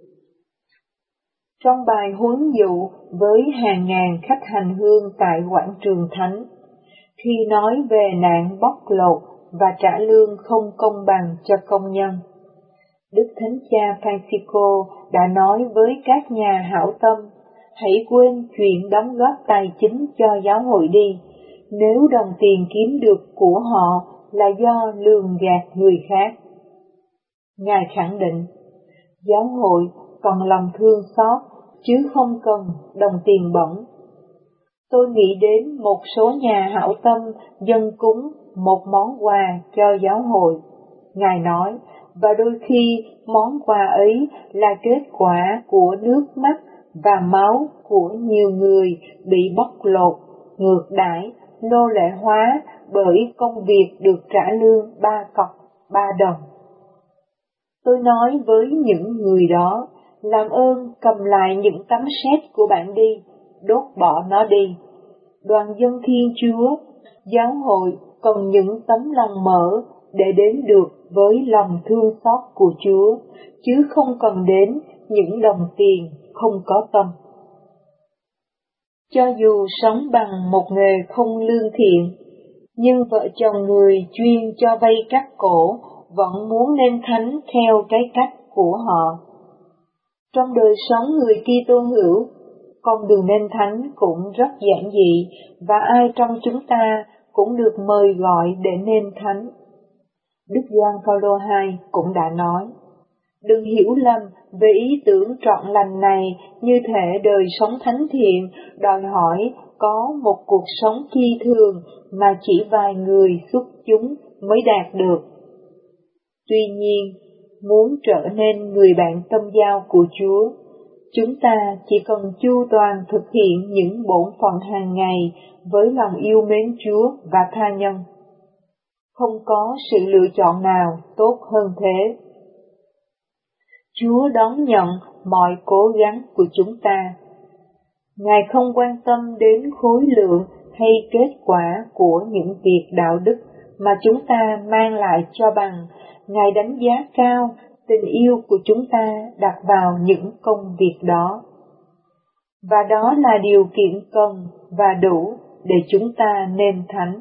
Trong bài huấn dụ với hàng ngàn khách hành hương tại quảng trường Thánh, khi nói về nạn bóc lột và trả lương không công bằng cho công nhân, Đức Thánh Cha Francisco đã nói với các nhà hảo tâm, hãy quên chuyện đóng góp tài chính cho giáo hội đi, nếu đồng tiền kiếm được của họ là do lường gạt người khác. Ngài khẳng định, giáo hội cần lòng thương xót, chứ không cần đồng tiền bẩn. Tôi nghĩ đến một số nhà hảo tâm dâng cúng một món quà cho giáo hội. Ngài nói, và đôi khi món quà ấy là kết quả của nước mắt và máu của nhiều người bị bóc lột, ngược đãi, nô lệ hóa bởi công việc được trả lương 3 cọc 3 đồng. Tôi nói với những người đó, làm ơn cầm lại những tấm séc của bạn đi, đốt bỏ nó đi. Đoàn dân Thiên Chúa, giáo hội cần những tấm lòng mở để đến được với lòng thương xót của Chúa, chứ không cần đến những đồng tiền không có tâm. Cho dù sống bằng một nghề không lương thiện, nhưng vợ chồng người chuyên cho vay cắt cổ vẫn muốn nên thánh theo cái cách của họ. Trong đời sống người Kitô hữu, con đường nên thánh cũng rất giản dị, và ai trong chúng ta cũng được mời gọi để nên thánh. Đức Gioan Phaolô II cũng đã nói, đừng hiểu lầm về ý tưởng trọn lành này như thể đời sống thánh thiện đòi hỏi có một cuộc sống phi thường mà chỉ vài người xuất chúng mới đạt được. Tuy nhiên, muốn trở nên người bạn tâm giao của Chúa, chúng ta chỉ cần chu toàn thực hiện những bổn phận hàng ngày với lòng yêu mến Chúa và tha nhân. Không có sự lựa chọn nào tốt hơn thế. Chúa đón nhận mọi cố gắng của chúng ta. Ngài không quan tâm đến khối lượng hay kết quả của những việc đạo đức mà chúng ta mang lại cho bằng, Ngài đánh giá cao tình yêu của chúng ta đặt vào những công việc đó. Và đó là điều kiện cần và đủ để chúng ta nên thánh.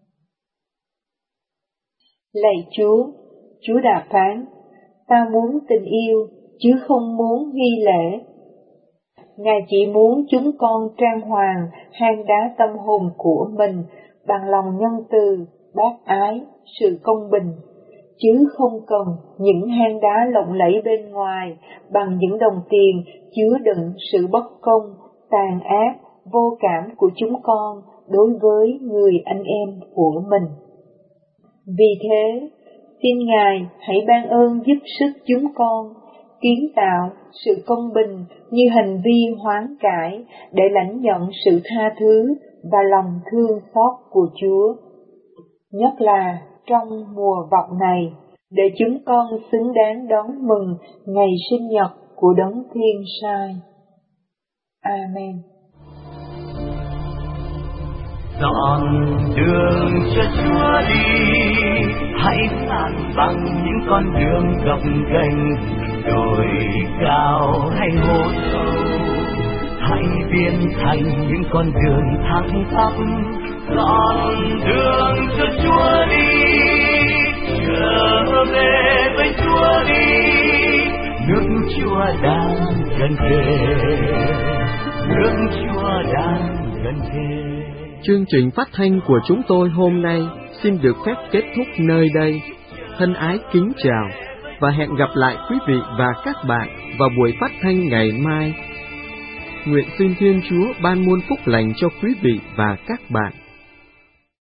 Lạy Chúa, Chúa đã phán, ta muốn tình yêu, chứ không muốn nghi lễ. Ngài chỉ muốn chúng con trang hoàng hang đá tâm hồn của mình bằng lòng nhân từ, bác ái, sự công bình, chứ không cần những hang đá lộng lẫy bên ngoài bằng những đồng tiền chứa đựng sự bất công, tàn ác, vô cảm của chúng con đối với người anh em của mình. Vì thế, xin Ngài hãy ban ơn giúp sức chúng con kiến tạo sự công bình như hành vi hoán cải để lãnh nhận sự tha thứ và lòng thương xót của Chúa, nhất là trong mùa vọng này, để chúng con xứng đáng đón mừng ngày sinh nhật của Đấng Thiên Sai. Amen. Dọn đường cho Chúa đi, hãy san bằng những con đường gập ghềnh, đồi cao hay hố sâu, hãy biến thành những con đường thẳng tắp. Dọn đường cho Chúa đi, trở về với Chúa đi, nước Chúa đang gần kề, nước Chúa đang gần kề. Chương trình phát thanh của chúng tôi hôm nay xin được phép kết thúc nơi đây. Thân ái kính chào và hẹn gặp lại quý vị và các bạn vào buổi phát thanh ngày mai. Nguyện xin Thiên Chúa ban muôn phúc lành cho quý vị và các bạn.